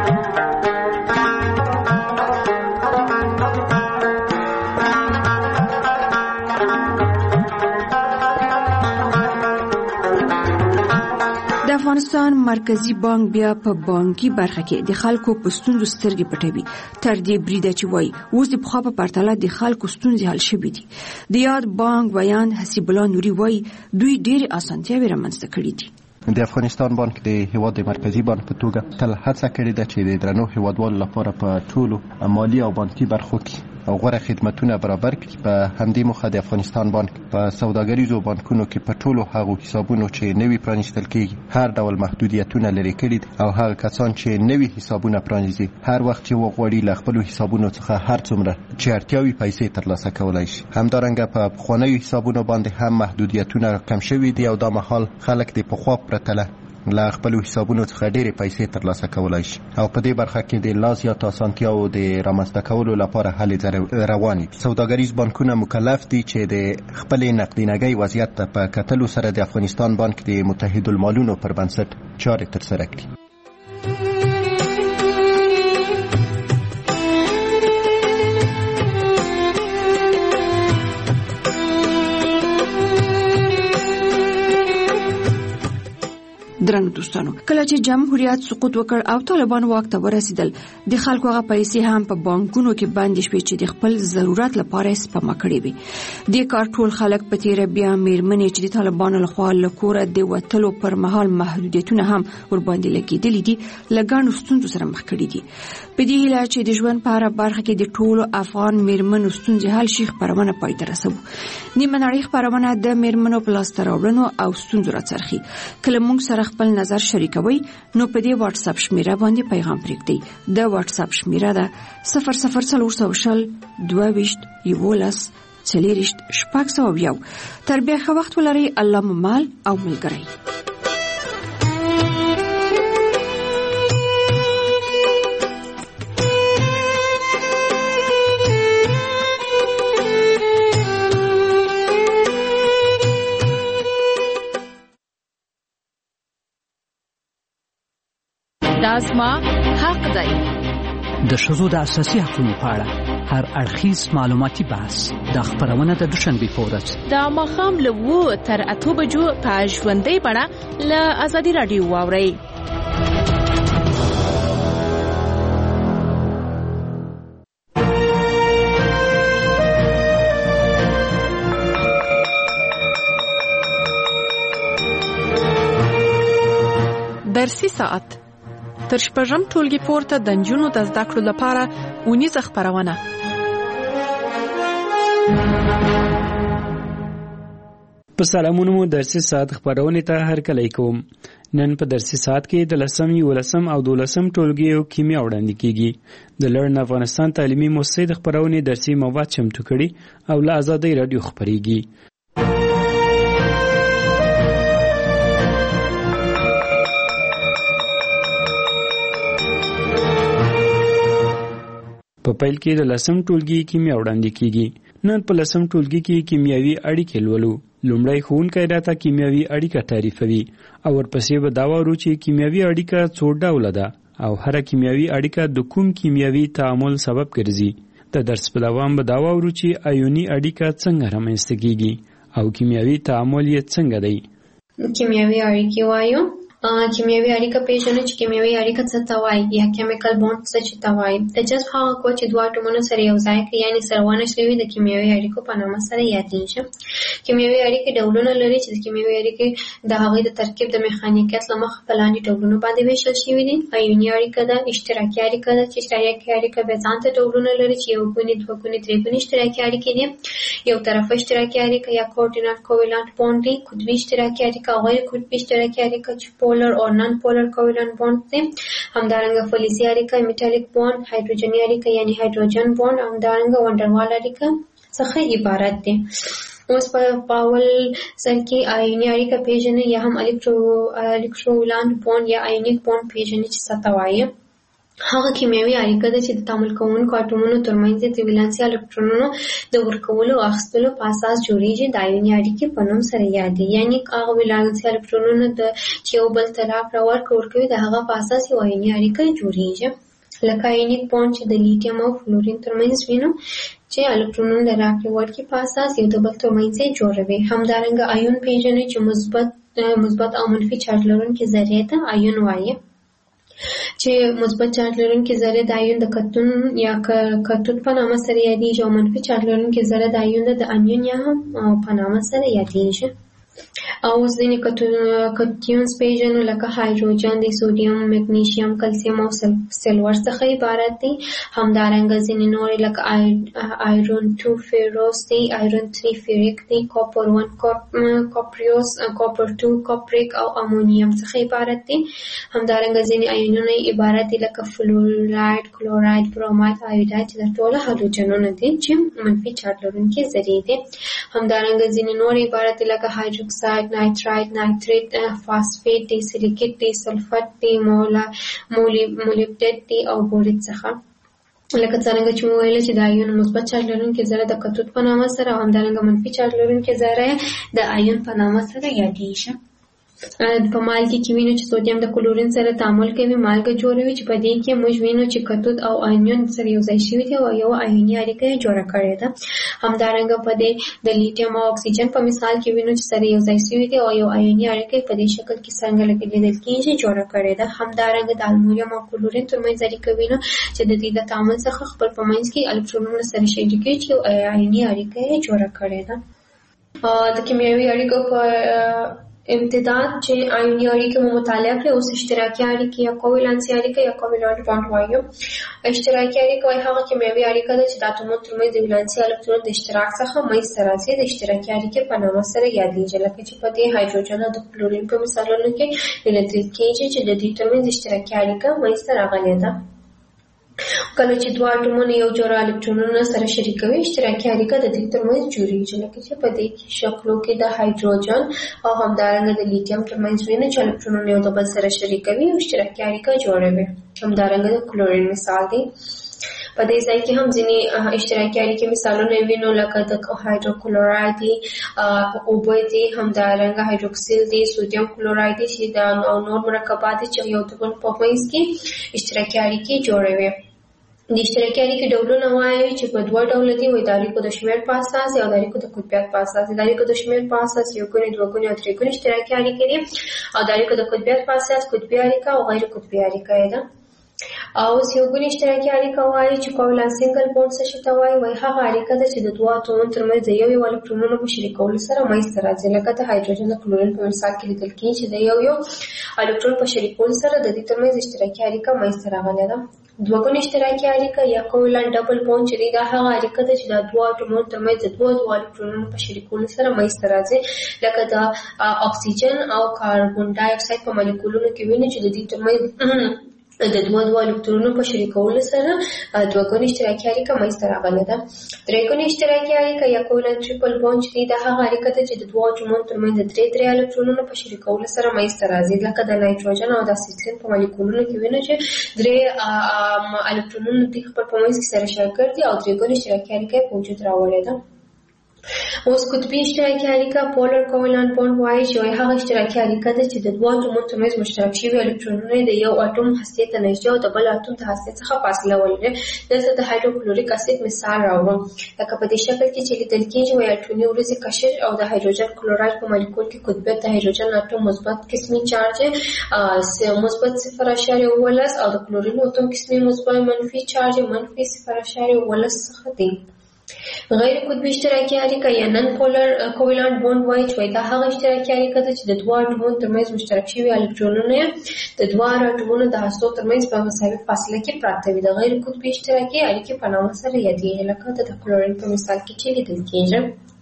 افغانستان مرکزی بانک بیا په بانکي برخه کې د خلکو په ستونزو سترګې پټوي، تر دې بریده چې وایي اوس د پخوا په پرتله د خلکو ستونزې حل شوي دي. د یاد بانک ویان حسیب الله نوري وایي دوی ډېرې اسانتیاوې رامنځته کړي دي. د افغانستان بانک د هیواد مرکزی بانک په توګه تل هڅه کړې ده چې د درنو هیوادوالو لپاره په ټولو مالي او بانکي برخو کې غوره خدمتونه برابر کړي. په همدې موخه د افغانستان بانک په سوداګریزو بانکونو کې په ټولو هغو حسابونو چې نوي پرانیستل کېږي هر ډول محدودیتونه لرې کړي دي او هغه کسان چې نوي حسابونه پرانیزي هر وخت چې وغواړي له خپلو حسابونو څخه هر څومره چې اړتیا وي پیسې ترلاسه کولی شي. همدارنګه په پخوانیو حسابونو باندې هم محدودیتونه کم شوي دي او دا مهال خلک د پخوا پرتله له خپلو حسابونو څخه ډېرې پیسې ترلاسه کولی شي او په دې برخه کې د لا زیاتو اسانتیاوو د رامنځته کولو لپاره هلې روانې دي. سوداګریز بانکونه مکلف دي چې د خپلې نقدینګۍ وضعیت ته په کتلو سره د افغانستان بانک د متحدالمالونو پر بنسټ چارې ترسره کړي. درنو دوستانو، کله چې جمهوریت سقوط وکړ او طالبان واک ته ورسېدل، د خلکو هغه پیسې هم په بانکونو کې بندې شوې چې د خپل ضرورت لپاره یې سپما کړې وي. د کار ټول خلک په تیره بیا میرمنې چې د طالبانو لخوا له کوره د وتلو پر مهال محدودیتونه هم ورباندې لګېدلي دي، له ګڼو ستونزو سره مخ کړي دي. په دې هیله چې د ژوند په هره برخه کې د ټولو افغان میرمنو ستونزې حل شي، خپرونه پای ته رسوو. نیمه نړۍ خپرونه د میرمنو په لاسته راوړنو او ستونزو راڅرخي. کله موږ سره خپل نظر شریکوي نو په دې واتس اپ شمیره باندې پیغام پرېږدئ. د واتس اپ شمیره ده صفر صفر څلور سوه شل دوه ویشت یولس څلېرویشت شپږ سوه یو. تر بیا ښه وخت ولرئ. الله مو مال او ملګری. دازما حق دی. د ښځو د اساسي حقوقو په اړه هر اړخیز معلوماتي بحث د خپرونه د دوشنبې په ورځ د ماښام له اوو تر اتو بجو په ژوندۍ بڼه له ازادي راډیو واورئ. درسي ساعت تر شپږم ټولګي پورته د نجونو د زده کړو لپاره اونیزه خپرونه. په سلامونو مو درسي ساعت خپرونې ته هرکلی کوم. نن په درسي ساعت کې د لسم، یولسم او دولسم ټولګیو کیمیا وړاندې کیږي. د لرن افغانستان تعلیمي مؤسسې د خپرونې درسي مواد چمتو کړي او له ازادۍ راډیو خپریږي. په پیل کې د لسم ټولګي کیمیا وړاندې کیږي. نن په لسم ټولګي کې کیمیاوي اړیکې لولو. لومړی ښوونکی راته کیمیاوي اړیکه تعریفوي او ورپسې به دا واورو چې کیمیاوي اړیکه څو ډوله ده او هره کیمیاوي اړیکه د کوم کیمیاوي تعامل سبب ګرځي. د درس په دوام به دا واورو چې آیوني اړیکه څنګه رامنځته کیږي او کیمیاوي تعامل یې څنګه دی. کیمیاوي اړیکې وایو. کیمیاوي اړیکه پیژنو چې کیمیاوي اړیکه څه ته وایي یا کیمیکل بوند څه چې ته وایي. د جذب هغه قوه چې دوه اټومونه سره یو ځای کوي یعنې سره ونښلوي د کیمیاوي اړیکو په نامه سره یادېږي. کیمیاوي اړیکې ډولونه لري چې د کیمیاوي اړیکې د هغوی د ترکیب د میخانیکیت له مخې په لاندې ډولونو باندې ویشل شوي دي. آیوني اړیکه ده، اشتراکي اړیکه ده چې اشتراکي اړیکه بیا ځان ته ډولونه لري چې یو ګونې، دوه ګونې، درې ګونې اشتراکي اړیکې دي. یو طرفه اشتراکي اړیکه یا کوردینات کوولانت بوند دی. قطبي اشتراکي اړیکه او غیر قطبي اشتراکي اړیکه چې پولر او نان پولر کوولانت بوند دی. همدارنګه فلزي اړیکه، میټالیک بوند، هایدروجني اړیکه یعنی هایدروجن بوند، همدارنګه وانډروال اړیکه څخه عبارت دی. اوس په اول ځل کې آیوني اړیکه پیژنې یا هم الکترولانت بوند یا آیونیک بوند پیژنې چې څه ته وایي. هغه کیمیاوي اړیکه ده چې د تعامل کوونکو اټومونو ترمنځ د ولانسي الکترونونو د ورکولو او اخیستلو په اساس جوړیږي. د آیوني اړیکې په نوم سره یادېږي. یعنې هغه ولانسي الکترونونه د چې یو بل ته راکړه ورکړه ورکوي د هغه په اساس یو آیوني اړیکه جوړیږي. لکه آیونیک بوند چې د لیتیم او فلورین ترمنځ وینو چې الکترونونه د راکړې ورکړې په اساس یو د بل ترمنځ یې جوړوي. همدارنګه آیون پیژنې چې مثبت مثبت او منفي چارج لرونکي ذرې ته آیون وایي. چې مثبت چارج لرونکي ذرې د آیون د کتون یا کتود په نامه سره یادېږي او منفي چارج لرونکي ذرې د آیون د انیون یا هم په نامه سره یادېږي. او اوس ځینې کتیونز پیژنو لکه هایدروجن دی، سودیم، مګنیشیم، کلسیم او سلور څخه عبارت دی. همدارنګه ځینې نورې لکه آیرون ټو فیروس دی، آیرون تھری فیریک دی، کاپر ون کاپریوس، کاپر ټو کاپریک او امونیم څخه عبارت دی. همدارنګه ځینې آیونونه عبارت دي لکه فلوراید، کلوراید، بروماید، آیوداید چې دا ټوله هالوجنونه دي چې منفي چارج لرونکي ذرې دي. همدارنګه ځینې نور عبارت دي لکه هایدروکساید، هایدروکساید، نایتراید، نایتریت، فاسفیت دی، سیلیکیت دی، سلفات دی، مولا مولبډیټ دی او بوریت څخه. لکه څنګه چې مو ویل چې د آیون مثبت چارج لرونکي ذره د کتود په نامه سره او همدارنګه منفي چارج لرونکي ذره د آیون په نامه سره یادېږي. په مالګې کې وینو چې سودیم د کلورین سره تعامل کوي، مالګه جوړوي چې په دې کې موږ وینو چې کتود او آیون سره یو ځای شوي دي او یو آیوني اړیکه یې جوړه کړې ده. همدارنګه په دې د لیتیم او اکسیجن په مثال کې وینو چې سره یو ځای شوي دي او یو آیوني اړیکه په دې شکل کې څنګه لیدل کېږي جوړه کړې ده. همدارنګه د المونیم او کلورین ترمنځ اړیکه وینو چې د دې د تعامل څخه خپل په منځ کې الکترونونه سره شریکي چې یو آیوني اړیکه یې جوړه کړې ده. د کیمیاوي اړیکو په امتداد چې آیوني اړیکې مو مطالعه کړې، اوس اشتراکي اړیکې یا کوولانسي اړیکه یا کوولانت بانډ وایو. اشتراکي اړیکه وایي هغه کیمیاوي اړیکه ده چې د اتومونو ترمنځ د ولانسي الکترون د اشتراک څخه منځته راځي. د اشتراکي اړیکې په نامه سره یادېږي، لکه چې په دې هایدروجن او د کلورین په مثالونو کې لیدل کېږي چې د دې ترمنځ اشتراکي اړیکه منځته راغلې ده. کله چې دوه اټومونه یو جوړه الکترونونه سره شریکوي، اشتراکي اړیکه د دې ترمنځ جوړیږي، لکه چې په دې شکلو کې د هایدروجن او همدارنګه د لیتیم ترمنځ وینو چې الکترونونه یو د بل سره شریکوي او اشتراکي اړیکه جوړوي. همدارنګه د کلورین مثال دی. په دې ځای کې هم ځینې اشتراکي اړیکې مثالونه وینو، لکه د هایدروکلوراید دی، اوبه دي، همدارنګه هایدروکسیل دی، سودیم کلوراید دی چې د نور مرکبات چې یو د بل په منځ کې اشتراکي اړیکې جوړوي. د اشتراکي اړیکې ډولونه وایي چې په دوه ډوله دي، وایي د اړیکو د شمېر په اساس او د اړیکو د قطبیت په اساس. د اړیکو د شمېر په اساس یو ګونې، دوه ګونې او درې ګونې اشتراکي اړیکې دي او د اړیکو د قطبیت په اساس قطبي اړیکه او غیر قطبي اړیکه ده. او یو ګونې اشتراکي اړیکه وایي چې کوولانت سنگل بوند څه شي ته وایي؟ وایي هغه اړیکه ده چې د دوه اتومونو ترمنځ د یو یو الکترونونو په شریکولو سره منځته راځي، لکه د هایدروجن د کلورین په مثال کې لیدل کېږي چې د یو یو الکترون په شریکولو سره د دې ترمنځ اشتراکي اړیکه منځته راغلې ده. دوه ګونې اشتراکي اړیکه یا کوولانت ډبل بوند چې دا هغه اړیکه ده چې د دوه اټومونو ترمنځ د دوه دوه الکترونونو په شریکولو سره منځته راځي، لکه د اکسیجن او کاربن ډای اکساید په مالیکولونو کې ویني چې د دې ترمنځ د دوه دوه الکترونونو په شریکولو سره دوه ګونې اشتراکي اړیکه منځته راغلې ده. درې ګونې اشتراکي اړیکه یا کوولانت ټریپل بوند چې دا هغه اړیکه ده چې د دوه اټومونو ترمنځ د درې درې الکترونونو په شریکولو سره منځته راځي، لکه د نایتروجن او د اسیټلین په مالیکولونو کې وینو چې درې الکترونونه د خپل په منځ کې سره شریک دي او درې ګونې اشتراکي اړیکه په وجود راوړې ده. اوس قطبي اشتراکي اړیکه پولر کوولانت بوند وایي چې هغه اشتراکي اړیکه ده چې د دوه اټومونو ترمنځ مشترک شوي الکترونونه د یو اټوم هستې ته نږدې او د بل اټوم د هستې څخه فاصله ولري. دلته د هایدروکلوریک اسید مثال راوړم، لکه په دې شکل کې چې لیدل کېږي وایي اټومي وریځې قشر او د هایدروجن کلوراید په مالیکول کې قطبیت د هایدروجن اټوم مثبت قسمي چارج مثبت صفر اعشاریه اوولس او د کلورین اټوم قسمي مثبت منفي چارج منفي صفر اعشاریه اوولس څخه دی. غیر قطبي اشتراکي اړیکه یا نن پولر کوولانت بوند وایي چې دا هغه اشتراکي اړیکه ده چې د دوه اټومونو ترمنځ مشترک شوي الکترونونه د دوه اټومونو د هستو ترمنځ په مساوي فاصله کې پراته وي. د غیر قطبي اشتراکي اړیکې په نامه سره یادېږي، لکه د کلورین په مثال کې چې لیدل کېږي.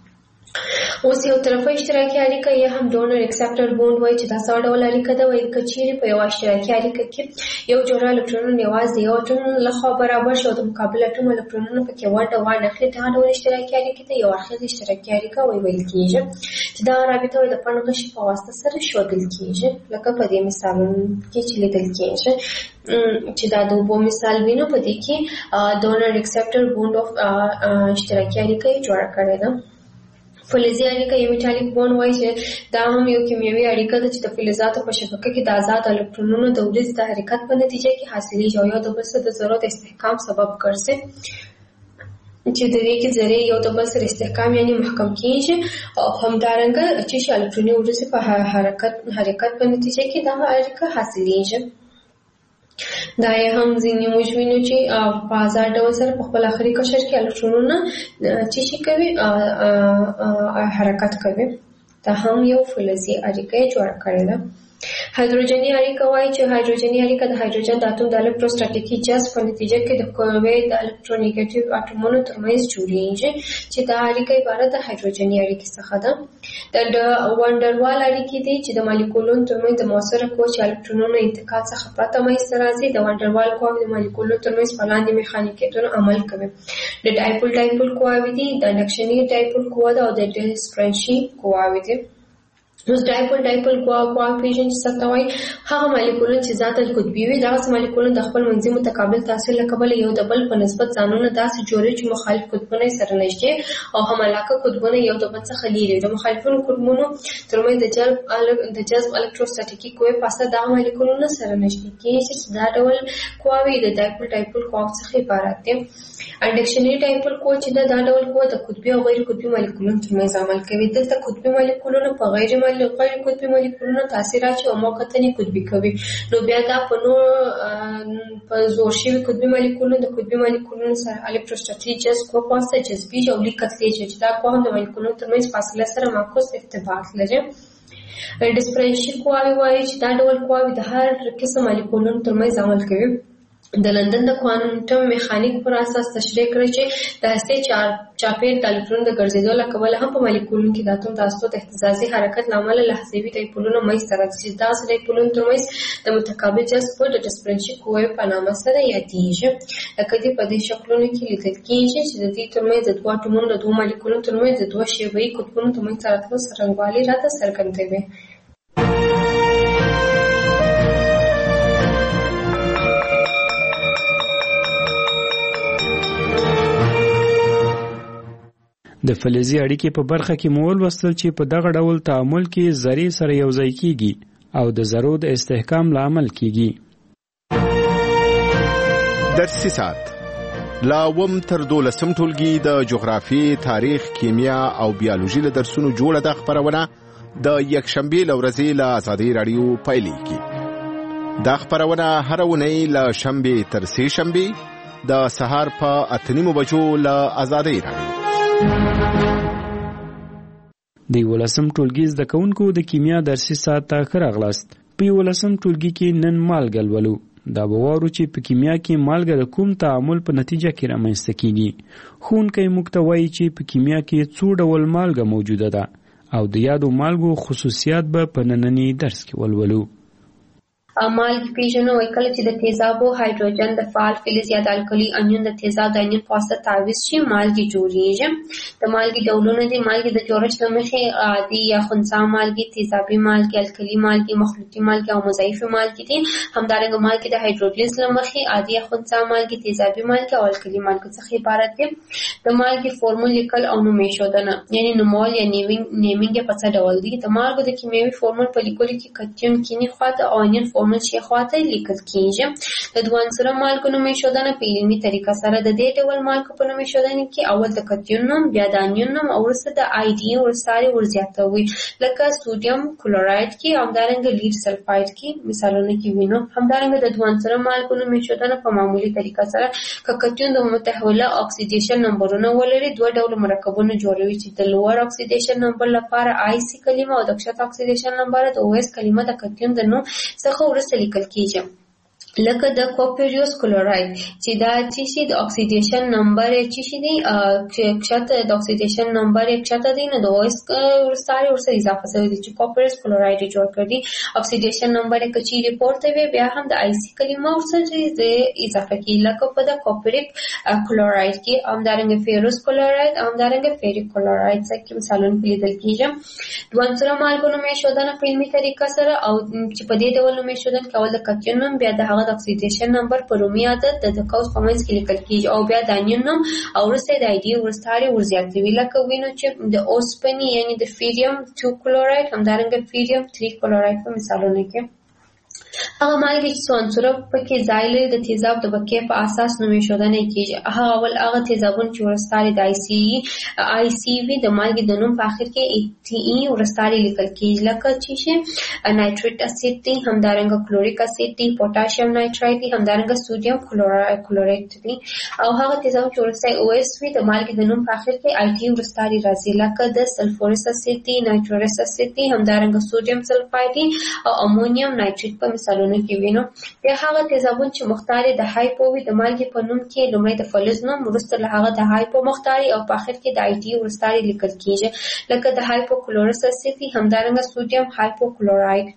اوس یو طرفه اشتراکي اړیکه یا هم ډونر اکسپټر بوند وایي چې دا څه ډول اړیکه ده؟ وایي که چیرې په یوه اشتراکي اړیکه کې یو جوړه الکترونونه یوازې د یو اټوم لخوا برابر شي او د مقابل اټوم الکترونونه پکې ونډه وانخلي، دا ډول اشتراکي اړیکې ته یو اړخیزه اشتراکي اړیکه ویل کېږي چې دا رابطه د پڼ غشي په واسطه سره ښودل کېږي، لکه په دې مثالونو کې چې لیدل کېږي چې دا د اوبو مثال وینو. په دې کې ډونر اکسپټر بوند اف اشتراکي اړیکه یې جوړه کړې ده. فلزي اړیکه یا میټالیک بوند وایي چې دا هم یو کیمیاوي اړیکه ده چې د فلزاتو په شبکه کې د آزاد الکترونونو د وریځ د حرکت په نتیجه کې حاصلېږي او یو د بل سره د ذرو د استحکام سبب ګرځي، چې د دې کې ذرې یو د بل سره استحکام یعنی محکم کېږي او همدارنګه چې الکتروني وریځ په حرکت حرکت په نتیجه کې دا اړیکه حاصلېږي. دا یې هم ځینې موږ وینو چې په آزاد ډول سره په خپل آخري قشر کې الکترونونه چې شي کوي حرکت کوي. دا هم یو فلزي اړیکه جوړه کړې ده. هایدروجني اړیکه وایي چې هایدروجني اړیکه د هایدروجن د اتوم د الکتروستاتیکي جذب په نتیجه کې د قوې د الکترونیګیټیو اټومونو ترمنځ جوړیږي، چې دا اړیکه عبارت د هایدروجني اړیکې څخه ده. د وانډروال اړیکې دي چې د مالیکولونو ترمنځ د مؤثره قوې چې الکترونونو انتقال څخه پرته منځته راځي. د وانډروال قواوې د مالیکولونو ترمنځ په لاندې میخانیکیتونو عمل کوي. د ډایپول ډایپول قواوې دي، د انډکشني ډایپول قوه ده او د ډسپرنشي قواوې دي. نو ډایپول ډایپول کوآ پیژن چې څه ته وایي هغه مالیکولونه چې ذاتاً قطبي وي دغسې مالیکولونه د خپل منځي متقابل تاثیر له کبله یو د بل په نسبت ځانونه داسې جوړوي چې مخالف قطبونه یې سره نږدې او همعلاقه قطبونه یو د بل څخه لرې د مخالفونو قطبونو ترمنځ د جذب د جذب الکتروستاتیکي قوې په اساس دغه مالیکولونه سره نږدې کېږي چې دا ډول قواوې د ډایپول ډایپول قواو څخه عبارت دي. انډکشنري ډایپول قوه چې دا ډول قوه د قطبي او غیر قطبي مالیکولونو ترمنځ عمل کوي. دلته قطبي مالیکولونه په غیر غیر قطبي مالیکولونو تاثیر اچوي او موقتاً قطبي کوي. نو بیا دا په نو په زور شوي قطبي مالیکولونو د قطبي مالیکولونو سره الکتروستاتیک جذب قوه په واسطه جذبیږي او لیک کتلېږي چې دا قوه هم د مالیکولونو ترمنځ فاصله سره معکوس ارتباط لري. ډسپرنشي قواوې وایي چې دا ډول قواوې د هر قسم مالیکولونو ترمنځ عمل کوي. د لندن د کوانټم میخانیک پر اساس تشریح کړی چې د هستې چاپیر د الکترون د ګرځېدو له کبله هم په مالیکولونو کې د اتوم د هستو د اهتزازي حرکت له امله لحظوي ډایپولونه منځته راځي چې داسې ډایپولونو ترمنځ د متقابل جذب د ډسپرنشي قوې په نامه سره یادېږي. لکه دې په دې شکلونو کې لیدل کېږي چې د دې ترمنځ د دوه اتومونو د دوو مالیکولونو ترمنځ د دوه شیوهي قطبونو ترمنځ راتلو څرنګوالی راته څرګندوي. د فلزي اړیکې په برخه کې مو ولوستل چې په دغه ډول تعامل کې ذرې سره یوځای کیږي او د ذرو د استحکام له امل کیږي. درسي ساعت لا اووم تر دولسم ټولګي د جغرافیې، تاریخ، کیمیا او بیولوژي له درسونو جوړه ده خپرونه د یکشنبې له ورځې له ازادي راډیو پیلېږي. دا خپرونه هره اونۍ له شنبې تر سې شنبې د سهار په اته نیمو بجو له ازادي راډیو. د یولسم ټولګي زده کوونکو د کیمیا درسي ساعت ته ښه راغلاست. په یولسم ټولګي کې نن مالګه لولو. دا به واورو چې په کیمیا کې مالګه د کوم تعامل په نتیجه کې رامنځته کیږي. ښوونکی موږ ته وایي چې په کیمیا کې څو ډول مالګه موجوده ده او د یادو مالګو خصوصیات به په ننني درس کې ولولو. مالګې پیژنو وایي کله چې د تیزابو هایدروجن د فعال فلز یا د الکلي انیون د تیزاب د انیون په واسطه تعویض شي مالګې جوړیږي. د مالګې ډولونه دي مالګې د جوړښت له مخې عادي یا خنثی مالګې، تیزابي مالګې، الکلي مالګې، مخلوطي مالګې او مضاعفې مالګې دي. همدارنګه مالګې د هایدرولیز له مخې عادي یا خنثی مالګې، تیزابي مالګې او الکلي مالګې څخه عبارت دي. د مالګې فورمول لیکل او نوم ایښودنه یعنی نومول یا نیمینګ نیمینګ په څه ډول دي. د مالګو د کیمیاوي فورمول په لیکلو کې کتیون کینی خواته او انیون فورمول شي خواته لیکل کیږي. د دوه عنصره مالګو نوم ایښودنه په علمي طریقه سره د دې ډول مالګو په نوم ایښودنه کې اول د کتیون نوم، بیا د انیون نوم او وروسته د آی ډي ورسره ورزیاتوي. لکه سوډیم کلوراید کې همدارنګه لیډ سلفاید کې مثالونه کې وینو. همدارنګه د دوه عنصره مالګو نوم ایښودنه په معمولی طریقه سره که کتیون د متحوله اکسیډیشن نمبرونه ولري دوه ډول مرکبونه جوړوي چې د لوړ اکسیډیشن نمبر لپاره آی سی کلمه او د کښته اکسیډیشن نمبر د او اس کلمه د کتیون د نوم څخه وروسته لیکل کیږي. لکه د کوپریوس کلوراید چې دا چې شي د اکسیډیشن نمبر چې شي دی کښته د اکسیډیشن نمبر کښته دی نو د او اس ورسره ورسره اضافه شوی دی چې کوپریوس کلوراید جوړ کړي. اکسیډیشن نمبر کچې ریپورت وي بیا هم د آی سی کلمه ورسره اضافه کیږي. لکه په د کوپریک کلوراید کې همدارنګه فیروس کلوراید همدارنګه فیریک کلوراید څخه مثالونه لیدل کیږي. دوه عنصره مالګو نوم ایښودنه په علمي طریقه سره او چې په دې ډول نوم ایښودنه کول د کتیون نوم بیا د هغه د اکسیډیشن نمبر په رومي عدد د قوس په منځ کې لیکل کیږي او بیا د انیون نوم او وروسته د آی ډي ورسره ورزیاتوي. لکه وینو چې د اوسپنې یعنی د فیریم دوه کلوراید همدارنګه فیریم درې کلوراید په مثالونه کې. هغه مالګې چې څو عنصره پکې ځای لري د تیزاب د بقیې په اساس نوم ایښودنه کیږي. هغه اول هغه تیزابونه چې ورسره د آی سی آی سی وي د مالګې د نوم په اخر کې ای ټي ای ورسره لیکل کیږي. لکه چې شي نایتریک اسید دی همدارنګه کلوریک اسید دی، پوتاشیم نایترایت دی، همدارنګه سوډیم کلوریت دی. او هغه تیزاب چې ورسره او اس وي د مالګې د نوم په اخر کې آی ټي ورسره راځي. لکه د سلفورس اسید دی، نایتروس اسید دی، همدارنګه سوډیم سلفاید دی او امونیم نایتریت په مثالونه کې وینو. بیا هغه تیزابونه چې مختار د هایپو وي د مالګې په نوم کې لومړی د فلز نوم وروسته له هغه د هایپو مختاري او په اخر کې د آی ټي ورسره لیکل کیږي. لکه د هایپو کلورس اسید همدارنګه سوډیم هایپو کلوراید.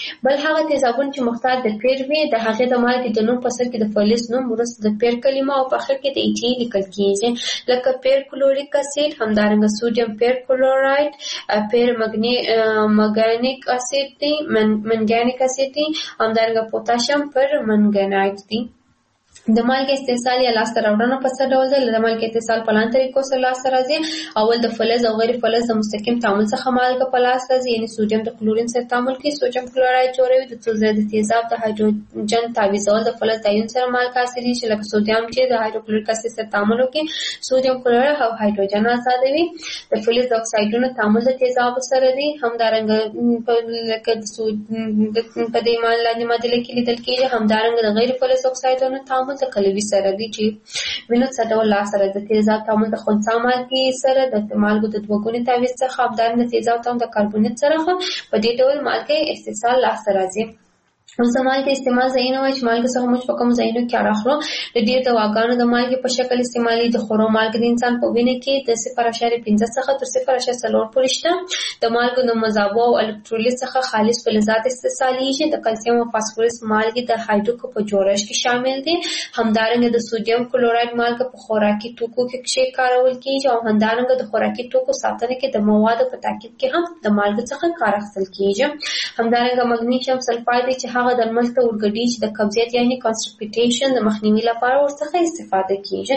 بل هغه تیزابونه چې محتاج د پیر وي د هغې د مالګې د نوم په سر کې د فلز نوم وروسته د پیر کلمه او په اخر کې د ایټي لیکل کیږي لکه پیر کلوریک اسید همدارنګه سوډیم پیر کلوراید پیر مګنی مګنیک اسید دی منګانیک اسید دی همدارنګه پوتاشیم پر منګنایت دی د مالګې استحصال یا لاسته راوړنه په څه ډول ده؟ د مالګې استحصال په لاندې طریقو سره لاسته راځي. اول د فلز او غیر فلز د مستقیم تعامل څخه مالګه په لاس راځي، یعنی سوډیم د کلورین سره تعامل کوي، سوډیم کلوراید جوړوي. د د تیزاب د هایدروجن تعویضول د فلز د ایون سره مالګه حاصلېږي چې لکه سوډیم چې د هایدروکلوریک اسید سره تعامل وکړي سوډیم کلوراید او هایدروجن آزادوي. د فلز د اکسایډونو تعامل د تیزاب سره دی، همدارنګه لکه د سود په دې مان لاندې معادله کې لیدل کېږي. همدارنګه د غیر فلز اکسایډونو تعامل د کلوي سره دی چې وینو څه ډول لاس سره د تیزاب تعامل د خنثی مالګې سره د مالګو د دوه ګوني تعویض څخه همدارنګه د تیزاب تعامل د کاربونیت سره په دې ډول مالګې استحصال لاس راځي. اوس د مالګې استعمال ځایونه وایي چې مالګې څخه موږ په کوم ځایونو کې کار اخلو. د ډېر دواګانو د مالګې په شکل استعمالي د خورو مالګې د انسان په وینه کې د صفر اعشاریه پنځه څخه تر صفر اعشاریه څلور پورې شته. د مالګو د مذابو او الکترولیت څخه خالص فلزات استحصالیږي. د کلسیم او فاسفورس مالګې د هایدروکو په جوړښت کې شامل دي. همدارنګه د سوډیم کلوراید مالګه په خوراکي توکو کې کارول کېږي او همدارنګه د خوراکي توکو ساتنه کې د موادو په ترکیب کې هم د مالګې څخه کار اخیستل کېږي. همدارنګه مګنیشیم سلفاید چې هغه درمل ته ورګډي چې د قبضیت یعنی کانسټیپیټیشن د مخنیوي لپاره ورڅخه استفاده کیږي.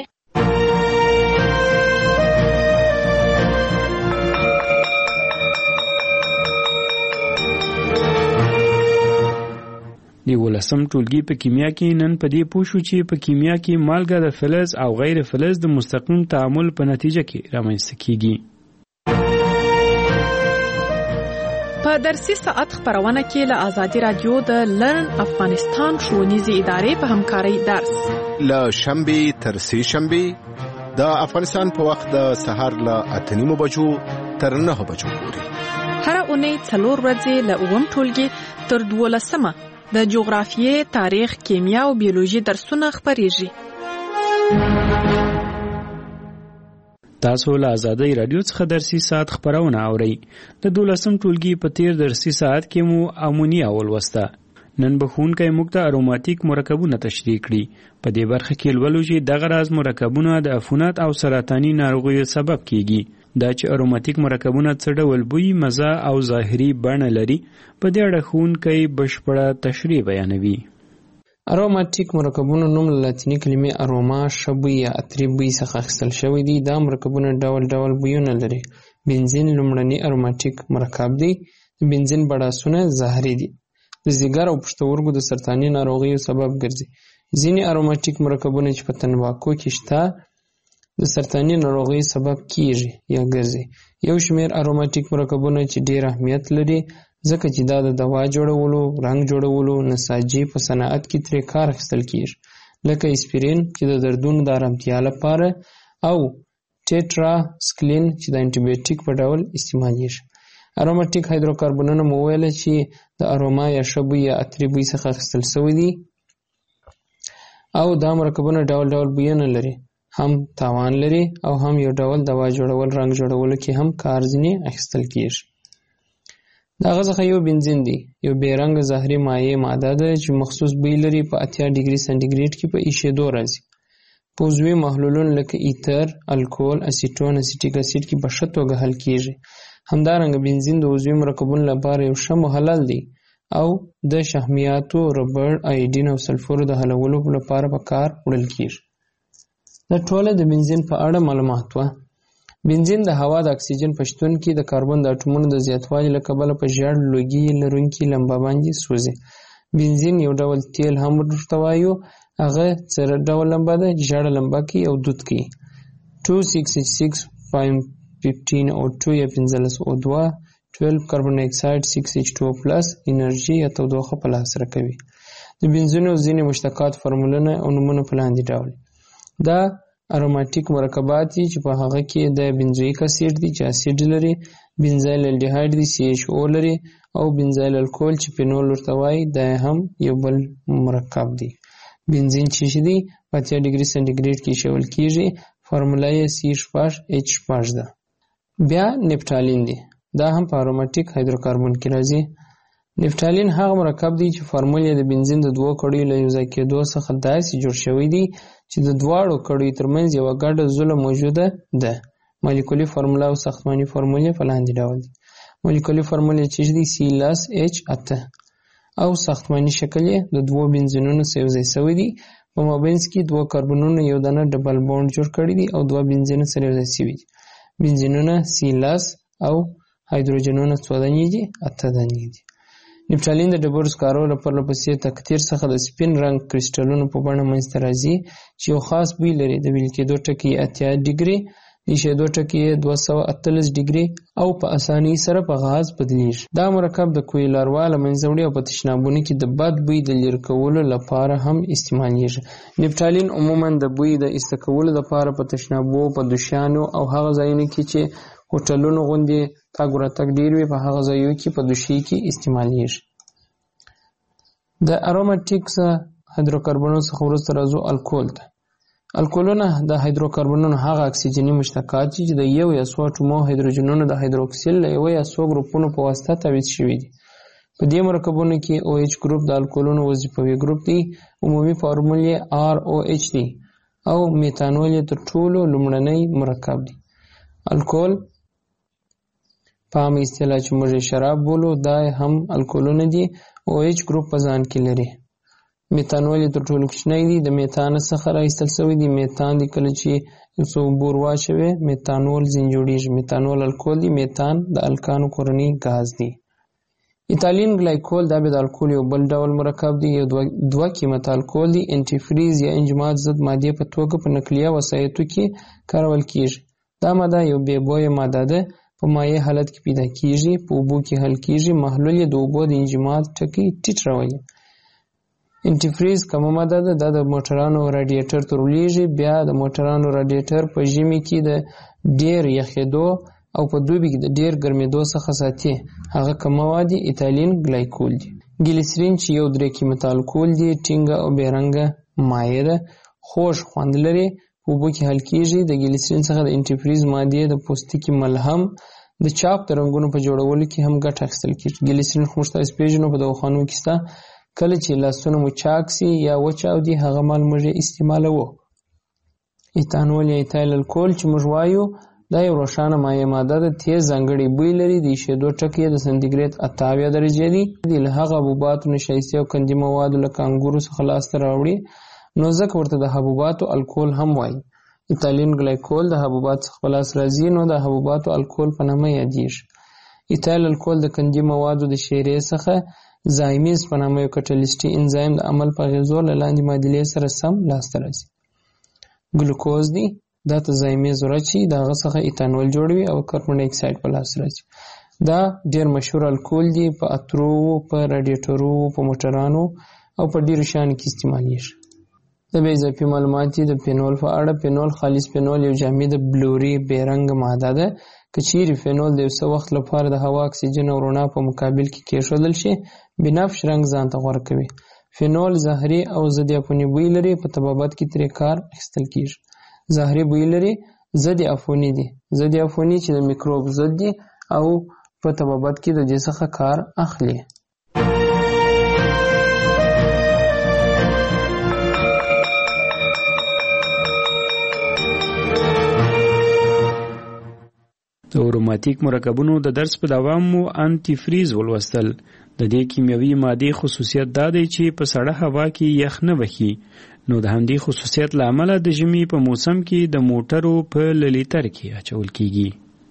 د ولسم ټولګي په کیمیا کې نن په دې پوه شو چې په کیمیا کې مالګه د فلز او غیر فلز د مستقیم تعامل په نتیجه کې رامنځته کیږي. په درسي ساعت خبرونه کې له آزادي رادیو د لرن افغانستان ښوونیزې ادارې په همکارۍ درس له شنبه تر سه شنبه د افغانستان په وخت د سهار له اته نیمو بجو تر نه بجو پورې هر اونۍ څلور ورځې له اووم ټولګي تر دولسمه د جغرافیې، تاریخ، کیمیا او بیولوژي درسونه خبرېږي. تاسو له آزادۍ رادیو څخه درسي ساعت خبرونه اورئ. د دولسم ټولګي په تیر درسي ساعت کې مو امونیا ولوسته. نن به ښوونکی موږ ته اروماتیک مرکبونه تشریح کړي. په دې برخه کې لولو چې دغه راز مرکبونه د عفونت او سرطاني ناروغیو سبب کیږي. دا چې اروماتیک مرکبونه څه ډول بوی، مزه او ظاهري بڼه لري، په دې اړه ښوونکی بشپړه تشریح بیانوي. اروماتیک مرکبونو نوم له لاتیني کلمې اروما ښه بوی یا عطري بوی څخه اخیستل شوی دی. دا مرکبونه ډول ډول بویونه لري. بنزین لومړنی اروماتیک مرکب دی. د بنزین بړاسونه زهري دي. د ځیګر او پښتورګو د سرطاني ناروغیو سبب ګرځي. ځینې اروماتیک مرکبونه چې په تنباکو کې شته د سرطاني ناروغیو سبب کیږي یا ګرځي. یو شمېر اروماتیک مرکبونه چې ډېر اهمیت لري ځکه چې دا د دوا جوړولو، رنګ جوړولو، نساجي په صنعت کې ترې کار اخیستل کیږي، لکه اسپرین چې د دردونو د آرامتیا لپاره او ټیټرا سکلین چې د انټي بایوټیک په ډول استعمالیږي. اروماتیک هایدروکاربنونه مو ویل چې د اروما یا ښه بوی یا عطري بوی څخه اخیستل شوي دي او دا مرکبونه ډول ډول بویونه لري، هم تاوان لري او هم یو ډول دوا جوړول، رنګ جوړولو کې هم کار ځینې اخیستل کیږي. د هغه څخه یو بنزین دی، یو بې رنګه زهري مایع ماده ده چې مخصوص بوی لري. په اتیا ډیګري سانتیګریډ کې په ایشېدو راځي. په عضوي محلولونو لکه ایتر، الکول، اسیټون، اسیټیک اسید کې په ښه توګه حل کیږي. همدارنګه بنزین د عضوي مرکبونو لپاره یو ښه محلل دی او د شحمیاتو، ربړ، آیډین او سلفور د حلولو لپاره په کار وړل کیږي. دا ټوله د بنزین په اړه معلومات وه. بنزین د هوا د اکسیجن په شتون کې د کاربن د اټومونو د زیاتوالي له کبله په ژیړ لوګي لرونکي لمبه باندې سوځي. بنزین یو ډول تیل هم ورته وایو. هغه څه ډول لمبه ده؟ ژیړه لمبه کوي او دود کوي. دوه سکس ایچ سکس پنځه او دوه یا پنځلس او دوه دوه کاربن ډای اکساید سکس ایچ ټو پلس انرژي یا تودوخه په لاس راکوي. د بنزینو ځینې مشتقات فورمولونه او نومونه په لاندې ډول دا اروماتیک مرکبات دي چې په هغه کې د بنزویک اسید دي چې اسید لري، بنزایل الډیهاید دي سی ایچ او لري او بنزایل الکول چې فینول ورته وایي دا هم یو بل مرکب دی. بنزین چې دی په اتیا ډیګري سانتیګریډ کې ایښودل کیږي. فارموله یې سی شپږ ایچ شپږ ده. بیا نفټالین دی. دا هم په اروماتیک هایدروکاربن کې راځي. نفتالین هغه مرکب دی چې فارمول یې د بنزین د دوو کړیو له یوځای کېدو څخه داسې جوړ شوی دی چې د دواړو کړیو ترمنځ یوه ګډه زوله موجوده ده. مالیکولي فارموله او ساختماني فارمول یې په لاندې ډول دي. مالیکولي فارمول یې چې دی سی لس اچ اته او ساختماني شکل یې د دوو بنزینونو سره یوځای شوی دی. په مابینځ کې دوه کاربنونه یو دانه ډبل بانډ جوړ کړي دي او دوه بنزینونه سره یوځای شوي دي. بنزینونه سی لس او هایدروجنونه څو دانې دي؟ اته دانې دي. نفتالین د ډبرو سکارو له پرله پسې تکتیر څخه د سپین رنګ کریسټلونو په بڼه منځته راځي چې یو خاص بوی لري. د ویل کېدو ټکي اتیا ډیګري، د ایشېدو ټکي دوه سوه اتلس ډیګري او په اسانۍ سره په غاز بدلیږي. دا مرکب د کوی لاروا له منځه وړي او په تشنابونو کې د بد بوی د لرې کولو لپاره هم استعمالیږي. نفتالین عموما د بوی د ایسته کولو لپاره په تشنابو، په دوشیانو او هغه ځایونو کې چې هوټلونو غوندې تګ راتګ ډېر وي په هغه ځایو کې په دوشي کې استعمالیږي. د اروماتیکس هایدروکاربنونو څخه وروسته راځو الکول ته. الکولونه د هایدروکاربنونو هغه اکسیجني مشتقات چې د یو یا څو اټومو هایدروجنونو د هایدروکسیل له یو یا څو ګروپونو په واسطه تعویض شوي دي. په دې مرکبونو کې او ایچ ګروپ د الکولونو وظیفوي ګروپ دی. عمومي فارمول یې آر او ایچ دی او میتانول یې تر ټولو لومړنی مرکب دی. الکول په عامه اصطلاح چې موږ شراب بولو دا هم الکولونه دي. او ایچ ګروپ په ځان کې لري. میتانول یې تر ټولو کوچنی دی. د میتان څخه راایستل شوی دی. میتان دی کله چې یو څه اوبه ور واچوې میتانول ځینې جوړېږي. میتانول الکول دی. میتان د الکانو کورنی غاز دی. ایتالین ګلایکول دا به د الکول یو بل ډول مرکب دی. یو دوه قیمته الکول دی. انټي فریز یا انجماد ضد مادې په توګه په نقلیه وسایطو کې کارول کیږي. دا ماده یو بې بویه ماده ده. په مایع حالت کې پیدا کیږي، په اوبو کې حل کیږي. محلول یې د اوبو د انجماد ټکي ټیټ راولي. انټي فریز کومه ماده ده؟ دا د موټرانو راډیټر ته ورلیږي. بیا د موټرانو راډیټر په ژمي کې د ډیر یخېدو او په دوبي کې د ډیر ګرمېدو څخه ساتي. هغه کوم مواد دي؟ ایتالین ګلایکول دي. ګلیسرین چې یو درې قیمته الکول دی. ټینګه او بې رنګه مایع ده. خوږ خوند لري. په اوبو کې حل کیږي. د ګلیسرین څخه د انټي فریز مادې د پوستکي ملهم د چاپ د رنګونو په جوړولو کې هم ګټه اخیستل کیږي. ګلیسرین خو موږ تاسو پېژنو په دواخانو کې شته. کله چې لاسونه مو چاک سي یا وچاودي هغه مال موږ استعمالوو. ایتانول یا ایتایل الکول چې موږ وایو دا یو روښانه مایع ماده ده. تیز ځانګړی بوی لري. د ایشېدو ټکي د سانتیګریډ اته اویا درجې دي. له هغه حبوباتو نشایستې او کندي موادو لکه انګورو څخه لاسته راوړي نو ځکه ورته د حبوباتو الکول هم وایي. ایتالین ګلایکول د حبوبات څخه په لاس راځي نو د حبوباتو الکول په نامه یادیږي. ایتایل الکول د کندي موادو د شیرې څخه زایمیز په نامه یو کټالیسټي انزایم د عمل په اغېزو له لاندې معادلې سره سم لاسته راځي. ګلوکوز دی. دا ته زایمیز ورچي د هغه څخه ایتانول جوړوي او کاربن ډای اکساید په لاس راځي. دا ډیر مشهور الکول دی. په اترو، په راډیټورو، په موټرانو او په ډیرو شیانو کې استعمالیږي. د بیا اضافي معلومات دي د فینول په اړه. فینول خالص فینول یو جامد بلوري بې رنګه ماده ده. که چیرې فینول د یو څه وخت لپاره د هوا اکسیجن او رڼا په مقابل کې کېښودل شي بنفش رنګ ځان ته غوره کوي. فینول زهري او ضد عفوني بوی لري. په طبابت کې ترې کار اخیستل کیږي. زهري بوی لري. ضد عفوني دي. ضد عفوني چې د میکروب ضد دي او په طبابت کې د دې څخه کار اخلي. د اروماتیک مرکبونو د درس په دوام مو انټي فریز ولوستل. د دې کیمیاوي مادې خصوصیت دا دی چې په سړه هوا کې یخ نه وهي. نو د همدې خصوصیت له امله د ژمي په موسم کې د موټرو په لیټر کې اچول کیږي.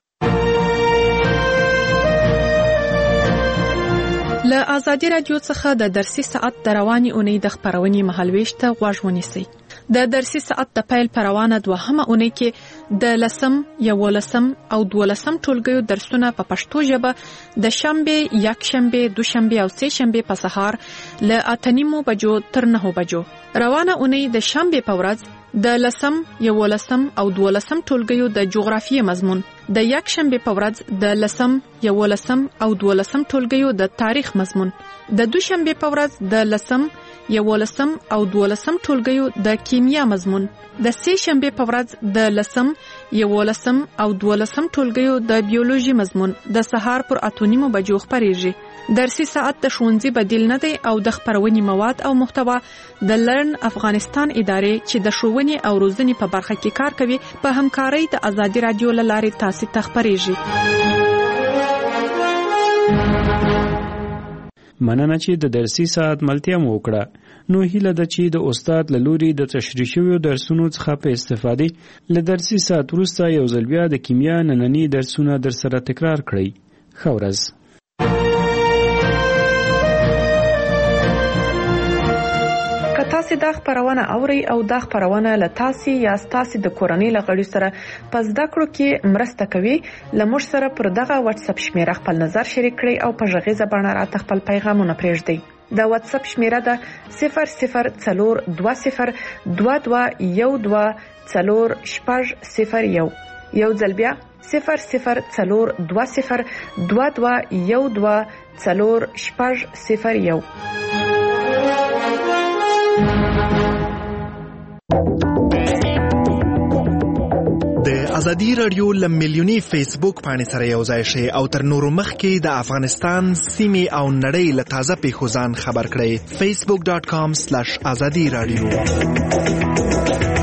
له ازادي رادیو څخه د درسي ساعت د رواني اونۍ د خبرونې مهالويش ته غوږ ونیسئ. د درسي ساعت د پیل پروانه دوهمه اونۍ کې د لسم، یولسم او دولسم ټولګیو درسونه په پښتو ژبه د شنبه، یکشنبه، دوشنبه او سه شنبه په سهار له اته نیمو بجو تر نهو بجو. روانه اونۍ د شنبه په ورځ د لسم، یولسم او دولسم ټولګیو د جغرافیې مضمون، د یکشنبه په ورځ د لسم، یولسم او دولسم ټولګیو د تاریخ مضمون، د دوشنبه په ورځ د لسم، یولسم او دولسم ټولګیو د کیمیا مضمون، د سه شنبه په ورځ د لسم، یولسم او دولسم ټولګیو د بیولوژي مضمون د سهار پر اتونیمو بجو خبريږي. درسي ساعت د ښوونځي بدیل نه دی او د خبرونې مواد او محتوا د لرن افغانستان ادارې چې د ښوونې او روزنې په برخه کې کار کوي په همکارۍ د ازادي رادیو لارې تاسو ته خبريږي. مننه چې د درسي ساعت ملتیا مو وکړه. نو هیله ده چې د استاد له لوري د تشریح شویو درسونو څخه په استفادې له درسي ساعت وروسته یو ځل بیا د کیمیا نننی درسونه در سره تکرار کړئ. ښه ورځ. تاسو دا خبرونه اوري او دا خبرونه له تاسو یا تاسو د کورنۍ لغړي سره پس د کړو کې مرسته کوي. لمر سره پر دغه واتس اپ شمیره خپل نظر شریک کړئ او په ژغیزه باندې راته خپل پیغامونه پرېږدئ. د واتس اپ شمیره ده صفر صفر څلور دوه صفر دوه دوه یو دوه څلور شپږ صفر یو. یو ځل بیا صفر صفر څلور دوه صفر دوه دوه یو دوه څلور شپږ صفر یو. د ازادي رادیو لملیونی فیسبوک باندې سره یو ځای شي او تر نورو مخکې د افغانستان سیمې او نړۍ له تازه پیښو ځان خبر کړئ. facebook dot com slash azadi radio